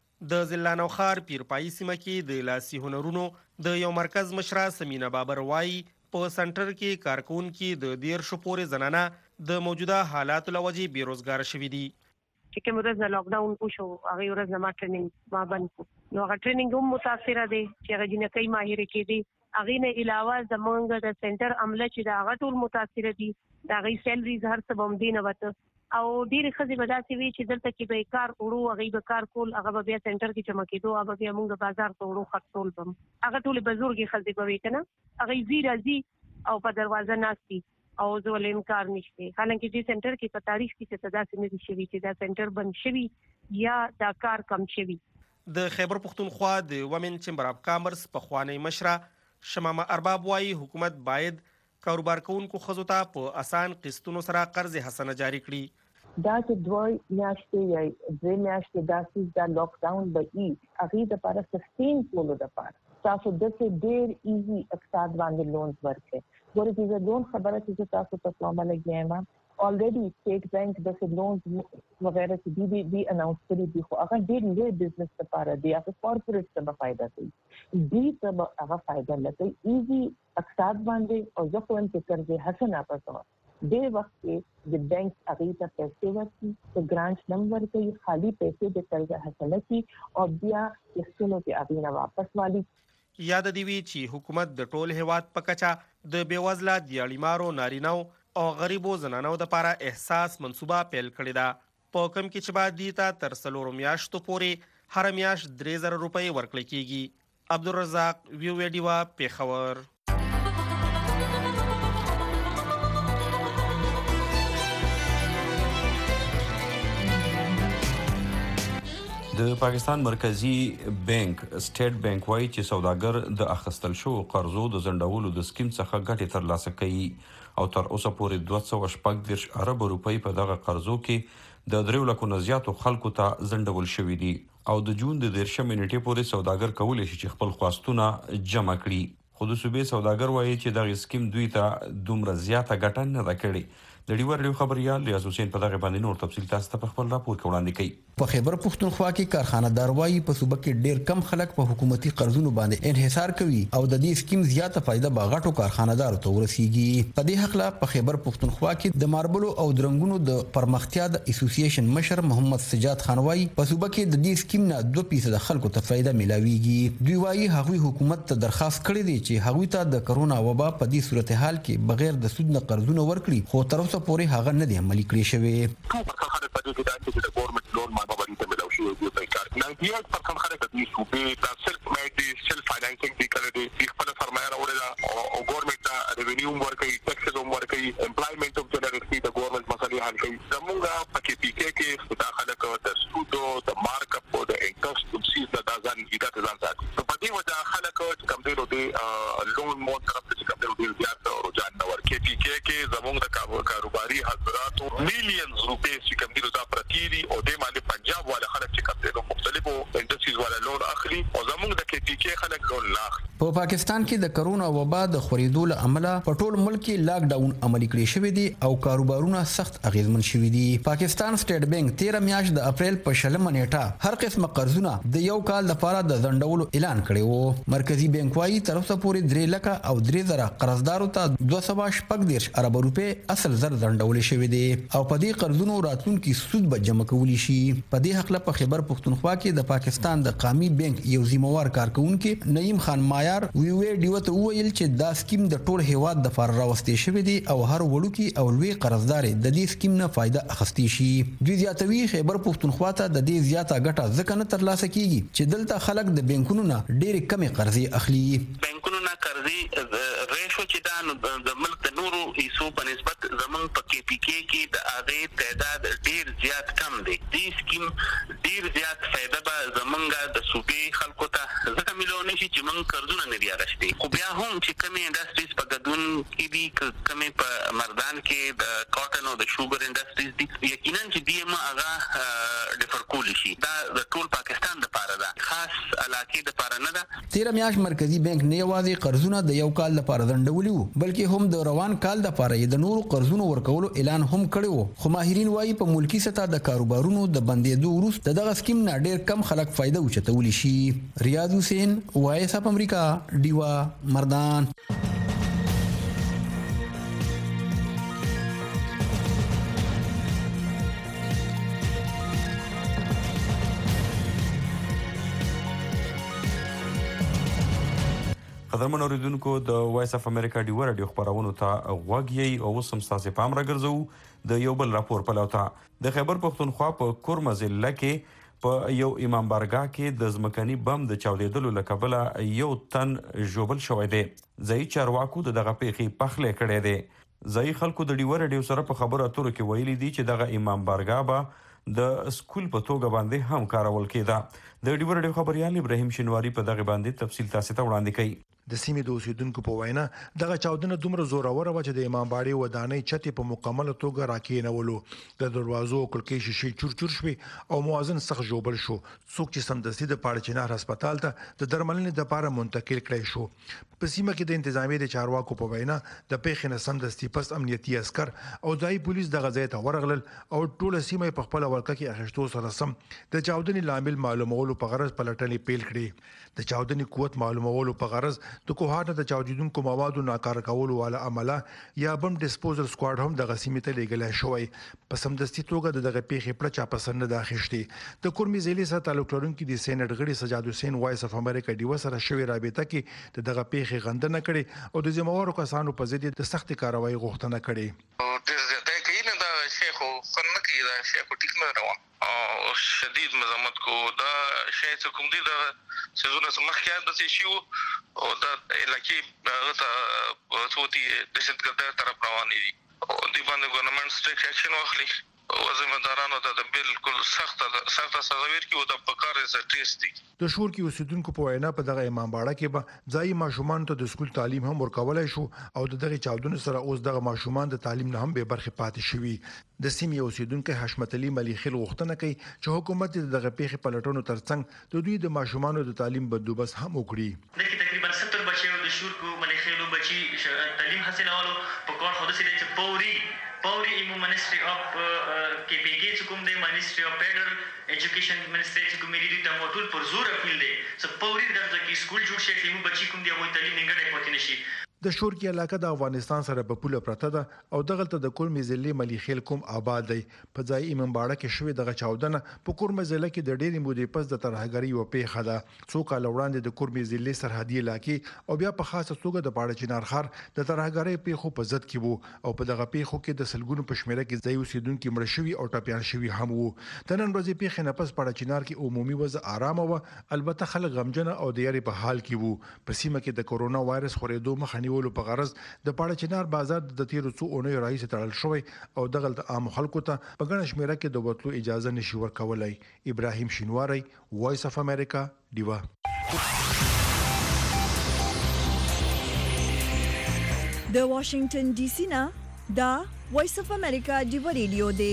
[SPEAKER 24] د ځلانو خار پیرپای سیمه کې د لاسي هنرونو د یو مرکز مشره سمینا بابر وای په سنټر کې کارکونکي د 10 پورې زنانه د موجوده حالاتو لوجې بیروزګار شوي دي
[SPEAKER 8] چې کوم ورځ لاک ډاون وشو هغه ورځ ما ټریننګ ما بند نو هغه ټریننګ هم متاثر دي چې هغه جنکې ماهر کېدي هغه نه علاوه زمونږ د سنټر عمله چې دا هغه ټول متاثر دي دا غي سیلریز هر څه بم دي نه وته او ډیر خزي بداسي وی چې دلته کې به کار وړو هغه به کار کول هغه بیا سنټر کې چمه کېدو هغه بیا موږ بازار ته وړو خرڅول بم هغه ټول بزرګي خزي کوي کنه هغه زی او په دروازه ناشتي او زول انکار نشته حالانکه چې سنټر کې په تاریخ کې څه داسې نه دي شوی چې دا سنټر بند شوی یا دا کار کم شوی
[SPEAKER 24] د خیبر پختونخوا د ومن چمبر اف کامرس په خوانی مشره شمامه ارباب وايي حکومت باید کاروبار کوونکو خزو ته په اسان قسطونو سره قرض حسنه جاری کړي
[SPEAKER 9] دا چې دوی میاشتې یا درې میاشتې داسې دا لاک ډاون به هغه د لپاره سستین کولو لپاره تاسو د ډېر ایزي اقتصاد باندې لونز ورکړي ګورې چې لون خبره چې تاسو ته کومه لګیما already state bank د لونز وغیرہ چې دی اناونس کړی دی خو هغه ډېر لوی بزنس لپاره دی هغه کارپوریټ ته فائدہ کوي دی ته هغه فائدہ لته ایزي اقتصاد باندې او ځکه چې قرض حسنه پاتو د وخت کې د بانک هغه ته پیسې ورکړي د ګرانټ نمبر کې خالی پیسې د قرض حسنه کی او بیا یې کې هغه نه واپس والی
[SPEAKER 24] یاد دی وی چې حکومت د ټول هیواد په کچا د بیوزله دیالیمارو نارینو او غریبو زنانو د لپاره احساس منصوبه پیل کړې ده په کوم کې چې بعد دیتا تر 3 میاشتو پورې هر میاشت 3000 روپۍ ورکړل کیږي عبدالرزاق ویو ویډیوا پیښور
[SPEAKER 4] د پاکستان مرکزی بانک سټیټ بانک وايي چې سوداګر د اخیستل شو قرضو د ځنډولو د سکیم څخه ګټه ترلاسه کوي او تر اوسه پورې 214 ارب روپۍ په دغه قرضو کې د 3 لکو نه زیاتو خلکو ته ځنډول شوې دي او د جون د 13 نیټې پورې سوداګر کولی شي چې خپل خواستونه جمع کړي خو د صوبې سوداګر وايي چې دغه سکیم دوی ته دومره زیاته ګټه نه ده کړې د ډیور خبريال ریاض حسین په دغه باندې نور تفصیل تاسو ته په خپل راپور کې وړاندې کړي
[SPEAKER 10] په خیبر پختونخوا کې کارخانه‌دار وايي په صوبه کې ډېر کم خلک په حکومتي قرضونو باندې انحصار کوي او د دې سکیم زیاته فائدہ باغټو کارخانه‌دارو ته ورسیږي په دې حق لا په خیبر پختونخوا کې د ماربلو او درنګونو د پرمختیا د اسوسییشن مشر محمد سجاد خان وايي په صوبه کې د دې سکیم نه 2% خلکو ته فائدہ ملاويږي دوی وايي هغوی حکومت ته درخواست کړی دی چې هغوی ته د کرونا وبا په دې صورتحال کې بغیر د سود نه قرضونه ورکړي خو تر اوسه پورې هغه نه دی عملي کړی شوی
[SPEAKER 25] نایټیال پرسن خلک د صوبې د سلف میډي سلف فاینانسینګ دی کړی دی خپل سرمایه راوړل او ګورنمنت ته ریونیو ورکړي ټیکسز ورکړي امپلایمنت اف جنرالي د ګورنمنت مسلې حل کوي زموږه پکې پی کې د خلک د سود او د مارک اپ او د انټرست او سیز د ځان کیدات ځان ساتي په دې وجه خلک کم دی د لون مو طرف ته کم دی زیات رجحان نه ورکړي کې زموږ د کاروباري حضراتو میلیونز روپے چې کم دی د پرتیری او د باندې پنجاب والا خلک چې کم دی مختلفو انډستریز والا لون اخلي او زموږ د کې خلک لون لاخ
[SPEAKER 10] په پاکستان کې د کرونا وبا د خورېدو له امله په ټول ملک کې لاک ډاون عملي کړی شوی دی او کاروبارونه سخت اغیزمن شوی دي پاکستان سټیټ بانک 13 میاشت د اپریل په 20 نیټه هر قسمه قرضونه د یو کال لپاره د ځنډولو اعلان کړی وو مرکزی بانک وايي تر اوسه پورې 3 لک او 3000 قرضدارو ته 214 ارب روپے اصل زر ځنډول شوی دی او په دې قرضونو راتلونکي سود به جمع کولی شي په دې حق په خیبر پختونخوا کې د پاکستان د قومي بانک یو ذمہوار کارکونکو نعیم خان مایار وی ډیو ته ویل چې دا سکیم د ټول هیواد د فار راوستي شوی دی او هر وړوکی او لوی قرضدار د دې سکیم نه فائدہ اخیستی شي دوی زیاتوي خیبر پختونخوا ته د دې زیاته ګټه ځکه نه ترلاسه کیږي چې دلته خلک د بانکونو نه ډېر کم قرضې اخلي
[SPEAKER 25] بانکونو
[SPEAKER 6] کرونا قرضې ریشو چې دا د ملک د نورو حصو په نسبت زمونږ په KPK کې د هغې تعداد ډیر زیات کم دی. دې سکیم ډیر زیات فایده به زمونږ د صوبې خلکو ته ځکه میلونی شي چې موږ قرضونه نه دي اخیستي. خو بیا هم چې کومې انډسټریز په ګډون کې دي، کومې په مردان کې د کاټن او د شوګر انډسټریز دي، یقینا چې دې ما هغه ډیفر کولی شي. دا د ټول پاکستان لپاره ده، خاص علاقې لپاره نه ده.
[SPEAKER 10] تیر میاشت مرکزی بانک نه یوازې قرضونه د یو کال لپاره ځنډولي وو، بلکې هم د روان کال لپاره یې د نورو قرضونو ورکولو اعلان هم کړی وو. خو ماهرین وایي په ملکی سطح د کاروبارونو د بندېدو وروسته دغه سکیم نه ډېر کم خلک فائدہ اوچتولی شي. ریاض حسین، وایس اپ امریکا، ډیوا، مردان.
[SPEAKER 4] قدرمن اوریدونکو، د وایس اف امریکا ډیوا رادیو خبرونو ته غوږ یې او اوس هم ستاسو پام راګرځو د یو بل راپور په لور ته. د خیبر پښتونخوا په کورم ضلع کې په یو امام بارګاه کې د ځمکني بم د چاودېدلو له کبله یو تن ژوبل شوی دی. ځایي چارواکو دغه پیښې پخلی کړی دی. ځایي خلکو د ډیوا رادیو سره په خبرو اترو کې ویلي دي چې دغه امام بارګاه به د سکول په توګه باندې هم کارول کېده. د ډیوا رادیو خبريال ابراهیم شینواری په دغه باندې تفصیل تاسو ته وړاندې کوي.
[SPEAKER 11] د سیمې د اوسیدونکو په وینا دغه چاودنه دومره زوروره وه چې د امام باړې ودانۍ چتې په مکمله توګه راکېنولو. د دروازو او کړکۍ شیشې چور چور شوې او موازن سخت ژوبل شو. څوک چې سمدستي د پاړه چنار هسپتال ته د درملنې لپاره منتقل کړی شو. په سیمه کې د انتظامیې د چارواکو په وینا د پیښې نه سمدستي پس امنیتي عسكر او ځایي پولیس دغه ځای ته ورغلل او ټوله سیمه په خپل ولکه کې اخیستو سره سم د چاودنې لامل معلومولو په غرض پلټنې پیل کړې. د چاودنې قوت معلومولو په غرض د کوهاټ د چاودیدونکو موادو ناکاره کولو والا عمله یا بم ډیسپوزل سکواډ هم دغه سیمې ته لیږلی شوی. په سمدستي توګه د دغه پیښې پړه چا پسند نه ده اخیستې. د کورمي ضلع سره تعلق لرونکي د سینټ غړي سجاد حسین وایس اف امریکا ډیوا سره شوې رابطه کې د دغه پیښې غندنه کړې او د ذمہوارو کسانو په ضد د سختې کاروایی غوښتنه
[SPEAKER 6] کړې. او شدید مزاحمت کو دا شاید کوم دي د سيزونه مخکې د شیو او د علاقې هغه ته صوتي دهشتګرد طرف روان دي او د باندې ګورنمنت سټریکټ اکشن واخلي او ځمدارانو ته د بالکل سخت سزا ورکړي او د پکار سټریس دي.
[SPEAKER 11] د شور کې اوسیدونکو په وینا په دغه امام باړه کې به ځایي ماشومان ته د سکول تعلیم هم ورکولای شو او د دغه چاودنو سره اوس دغه ماشومان د تعلیم نه هم به برخه پاتې شوي. د سیمې اوسیدونکو حشمت علي ملي خل غوښتنه کوي چې حکومت دغه پیښې پلټونو ترڅنګ د دوی د ماشومان د تعلیم بندوبست هم وکړي.
[SPEAKER 12] د تقریبا 70 بچو د شور کو ملي خلو بچي تعلیم حاصلولو په کار خو د سړي چې پوري ایمو منسټري اف KPK چې کوم دی منسټري اف فیډرل ایجوکیشن منسټري چې کوم لري د موټول پر زور اپیل دی چې پوري دغه کې سکول جوړ شي چې ایمو بچي کوم دی هغه تعلیم نیګړې پاتې نشي.
[SPEAKER 11] د شور کې علاقه د افغانستان سره په پوله پرته ده او دغه ته د کورمي ضلع ملي خیل کوم آباد دی. په ځای امام باړه کې شوې دغه چاودنه په کورمي ضلع کې د ډېرې مودې پس د ترهګرۍ او پیښه ده. څو کال وړاندې د کورمي ضلع سرحدي علاقې او بیا په خاصه توګه د پاړه چنار خار د ترهګرۍ پیښو په ضد کې وو او په دغه پیښو کې د سلګونو په شمیره کې ځای اوسیدونکو مړ شوي او ټپيان شوي هم وو. د نن ورځې پیښې نه پس پاړه چنار کې عمومي وضع آرامه و، البته خلک غمجن او د یاري په حال کې وو. په سیمه کې د کورونا وایرس خورېدو مخه نیولو په غرض د پاړه چنار بازار د تیرو څو اونیو راځي تړل شوی او دغه د عام خلکو ته په ګڼه شمیره کې د وټلو اجازه نشي ورکولای. ابراهیم شینواری، وایس اف امریکا، ډیوا.
[SPEAKER 1] د واشنگټن ډي سي نه دا وایس اف امریکا ډیوا ریډیو دی.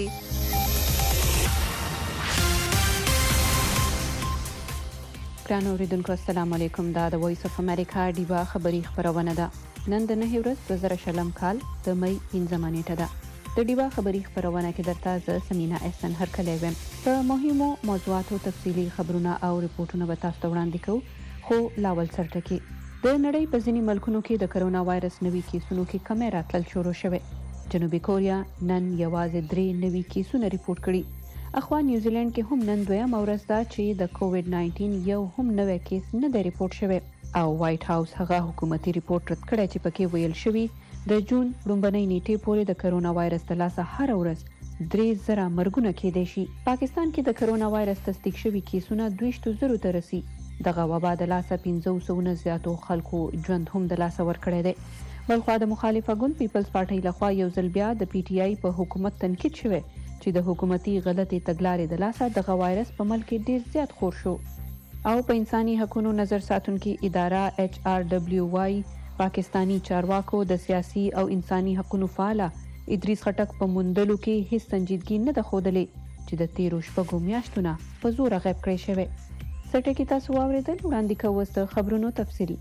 [SPEAKER 2] ګران اوریدونکو السلام علیکم. دا د وایس اف امریکا ډیوا خبری خبرونه ده. نن د 9 ورځ 2020 کال د مې 15 نیټه ده. د ډیوا خبری خبرونه کې درته ز سمینا احسن هرکلی ویم. په مهمو موضوعاتو تفصیلی خبرونه او ریپورتونه به تاسو ته وړاندې کوو. خو لاول سرته کې د نړۍ په ځینې ملکونو کې د کرونا وایرس نوي کیسونو کې کمی راتلل شروع شوه. جنوبي کوریا نن یوازې 3 نوي کیسونه ریپورت کړي. اخوا نیوزیلند کې هم نن دویم ورځ ده چې د کووډ 19 یو هم نوی کیس نه دی ریپورت شوی او وایټ هاوس هغه حکومتي ریپورت رد کړی چې پکې ویل شوی د جون لومبنۍ نیټې پورې د کرونا وایرس د لاسه هر ورځ 3,000 مرګونه کېدای شي. پاکستان کې د کرونا وایرس تصدیق شوي کیسونه 200,000 ته رسي. دغه وبا د لاسه 500 نه زیاتو خلکو ژوند هم د لاسه ورکړی دی. بلخوا د مخالفه ګوند پیپلز پارټۍ لخوا یو ځل بیا د پی ټی آی په حکومت تنقید شوی چې د حکومتي غلطي تګلارې د لاسه دغه وایرس په ملک کې ډیر زیات خور شو. او په انساني حقوقو نظر ساتونکي اداره ایچ آر دبلیو واي پاکستانی چارواکو د سیاسي او انساني حقوقو فعال ادریس خټک په موندلو کې هیڅ سنجیدګي نه ده ښودلې چې د تیرو شپږو میاشتو نه په زوره غیب کړی شوی. سټکی تاسو واورېدل، وړاندې کوو د خبرونو تفصیل.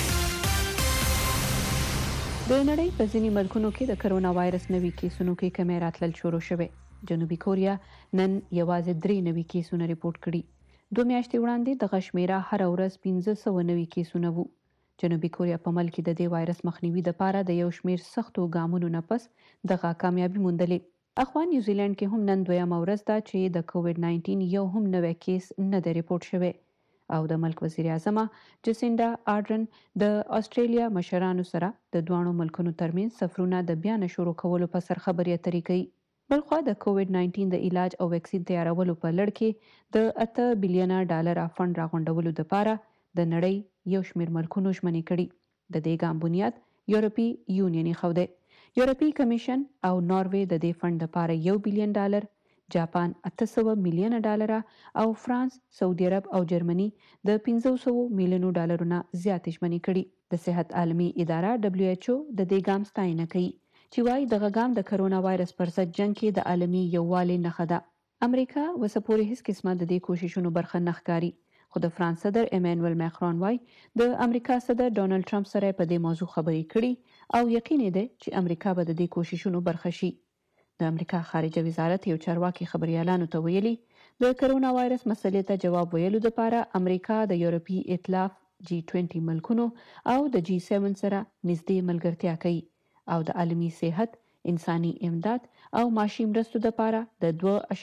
[SPEAKER 2] د نړۍ په ځینې ملکونو کې د کرونا وایرس نوي کیسونو کې کمی راتلل شروع شوه. جنوبي کوریا نن یوازې 3 نوي کیسونه ریپورت کړي. 2 میاشتې وړاندې دغه شمیره هر ورځ 1500 نوي کیسونه وو. جنوبي کوریا په ملک کې د دې وایرس مخنیوي لپاره د یو شمیر سختو ګامونو نه پس دغه کامیابی موندلې. اخوا نیوزیلند کې هم نن دویمه ورځ ده چې د کووډ 19 یو هم نوی کیس نه دی ریپورت شوی. او د ملک وزیر اعظم جسینډا آرډرن د استرالیا مشرانو سره د دوانو ملکونو ترمنځ سفرونه د بیا نه شروع کولو په سر خبرې اترې کوي. بلخوا د کووډ 19 د علاج او ویکسین تیارولو په لړ کې د 8 بلین ډالر فند راغونډولو لپاره د نړۍ یو شمیر ملکونو ژمنې کړي. د دې ګام بنیاد یورپی یونین خوده. یورپی کمیشن او ناروې د دې فند لپاره 1 بلین ډالر، جاپان 800 میلیون ډالر او فرانس، سعودي عرب او جرمني د 500 میلیون ډالرونو زیات ژمنې کړي. د صحت عالمي اداره دبليو ایچ او د دې ګام ستاینه کوي چې وايي دغه ګام د کرونا وایرس پر ضد جنگ کې د عالمي یووالي نښه ده. امریکا وسپورې هیڅ قسمه د دې کوششونو برخه نه ښکاري، خو د فرانس صدر ایمانوئل ماکرون وايي د امریکا صدر ډونالد ټرمپ سره په دې موضوع خبرې کړي او یقین دی چې امریکا به د دې کوششونو برخه شي. د امریکا خارجه وزارت یو چارواکي خبريالانو ته ویلي د کرونا وایرس مسلې ته جواب ویلو لپاره امریکا د یورپی ائتلاف G20 ملکونو او د G7 سره نږدې ملګرتیا کوي او د عالمي صحت، انساني امداد او معاشي مرستو لپاره د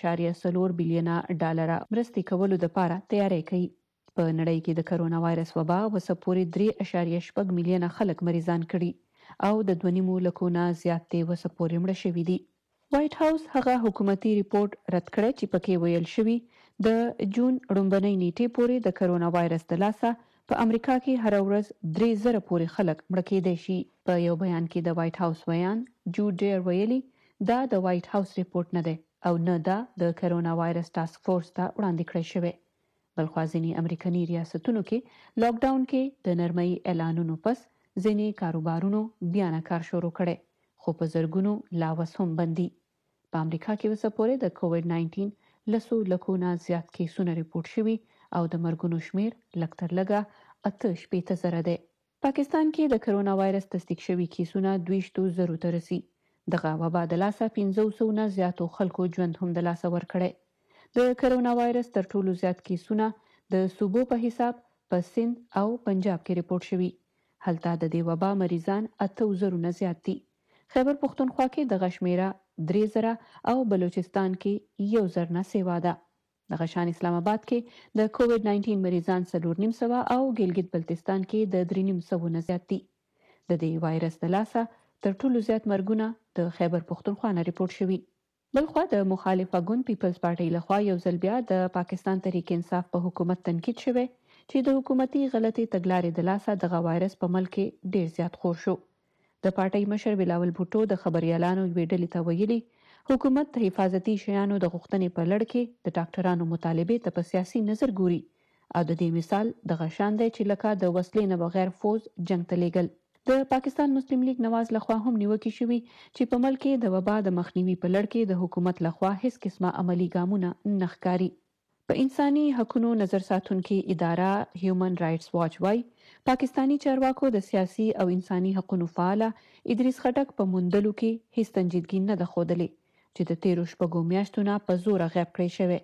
[SPEAKER 2] 2.4 بلین ډالر مرستې کولو لپاره تیاری کوي. په نړۍ کې د کرونا وایرس وبا وسپورې 3.8 میلیونه خلک مریضان کړي او د 2.5 لکو نه زیاتې وسپورې مړه شوي دي. وایټ هاوس هغه حکومتي ریپورت رد کړی چې پکې ویل شوی د جون لومړنۍ نیټې پورې د کرونا وایرس د لاسه په امریکا کې هر ورځ 3000 پورې خلک مړه کېدای شي. په یو بیان کې د وایټ هاوس ویان جو ډیر ویلي دا د وایټ هاوس ریپورت نه دی او نه دا د کرونا وایرس ټاسک فورس ته وړاندې کړی شوی. بلخوا ځینې امریکایي ریاستونو کې لاک ډاون کې د نرمۍ اعلانونو پس ځینې کاروبارونو بیا نه کار شروع کړي، خو په زرګونو لاوس هم بندي. په امریکا کې وسپورې د کووډ 19 لسو لکو نه زیات کیسونه ریپورت شوي او د مرګونو شمیر لږ تر لږه 88,000 دی. پاکستان کې د کرونا وایرس تصدیق شوي کیسونه 22,000 ته رسي. دغه وبا د لاسه 500 نه زیاتو خلکو ژوند هم د لاسه ورکړی. د کرونا وایرس تر ټولو زیات کیسونه د صوبو په حساب په سند او پنجاب کې ریپورت شوي. هلته د دې وبا مریضان 8,000 نه زیات دي. خیبر پختونخوا کې دغه شمیره 3,000 او بلوچستان کې 1,000 نه سیوا ده. دغه شان اسلام آباد کې د کووډ 19 مریضان 4,900 او ګلګت بلتستان کې د 3,900 نه زیات دي. د دې وایرس د لاسه تر ټولو زیات مرګونه د خیبر پختونخوا نه ریپورت شوي. بلخوا د مخالفه ګوند پیپلز پارټۍ لخوا یو ځل بیا د پاکستان تحریک انصاف په حکومت تنقید شوی چې د حکومتي غلطي تګلارې د لاسه دغه وایرس په ملک کې ډیر زیات خور شو. د پارټۍ مشر بلاول بوټو د خبريالانو یوې ډلې ته ویلي حکومت د حفاظتي شیانو د غوښتنې په لړ کې د ډاکټرانو مطالبې ته په سیاسي نظر ګوري او د دې مثال دغه شان دی چې لکه د وسلې نه بغیر فوز جنگ ته لیږل. د پاکستان مسلم لیگ نواز لخوا هم نیوکې شوي چې په ملک کې د وبا د مخنیوي په لړ کې د حکومت لخوا هیڅ قسمه عملی ګامونه نه ښکاري. په انساني حقوقو نظر ساتونکي اداره هیومن رائټس واچ وايي پاکستانی چارواکو د سیاسي او انساني حقوقو فعال ادریس خټک په موندلو کې هیڅ سنجیدګي نه ده ښودلې چې د 13 شپږو میاشتو نه په زور غیب کړی شوی.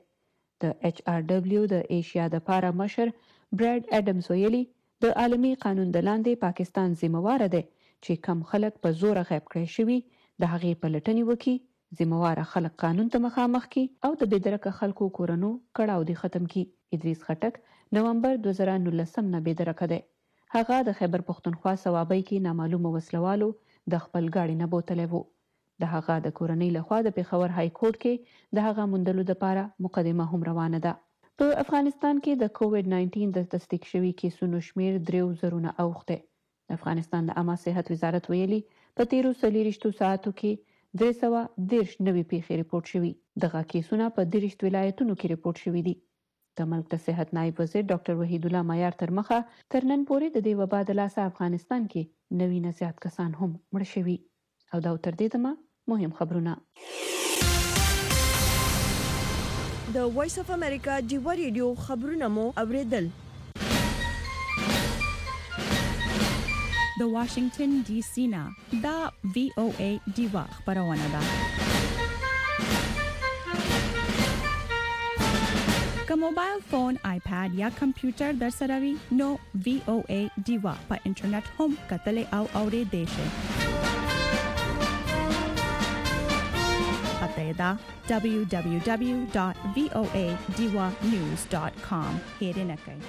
[SPEAKER 2] د ایچ آر دبلیو د ایشیا د پاره مشر براد اډمز ویلي د عالمي قانون د لاندې پاکستان ذمہوار دی چې کم خلک په زور غیب کړی شوی د هغې پلټنې وکړي، ذمہوار خلک قانون ته مخامخ کی او د بېدرکه خلکو کورونو کړهو دي ختم کی. ادریس خټک نومبر 2019 نه بېدرکه دی. هغه د خیبر پختونخوا صوابۍ کې نامعلومه وسلوالو د خپل گاډي نه بوتلی وو. د هغه د کورنۍ لخوا د پېښور های کورټ کې د هغه موندلو لپاره مقدمه هم روانه ده. په افغانستان کې د کووډ 19 د تصدیق شوي کیسونو شمیر 3,000 اوښته. افغانستان د عامه صحت وزارت ویلي په تیرو 24 ساعتو کې 310 نوي پیښې ریپورت شوي. دغه کیسونه په 30 ولایتونو کې ریپورت شوي دي. د ملک د صحت نائب وزیر ډاکټر وحید الله معیار تر مخه تر نن پورې د دې وبا د لاسه افغانستان کې 90 نه زیات کسان هم مړ شوي. او دا تر دې دمه مهم خبرونه.
[SPEAKER 1] د وایس اف امریکا ډیوا ریډیو خبرونه مو اوریدل.
[SPEAKER 13] د واشنگټن ډي سي نه دا VOA ډیوا خبرونه ده. که موبایل فون، آیپاد یا کمپیوټر در سره وي نو VOA ډیوا په انټرنیټ هم کتلې او اوریدې شئ. da www.voadiwanews.com هیرنه کړئ.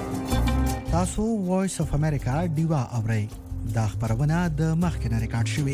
[SPEAKER 14] تاسو وایس اف امریکا ډیوا اورئ. دا خبرونه د مخکنه ریکارډ شوې.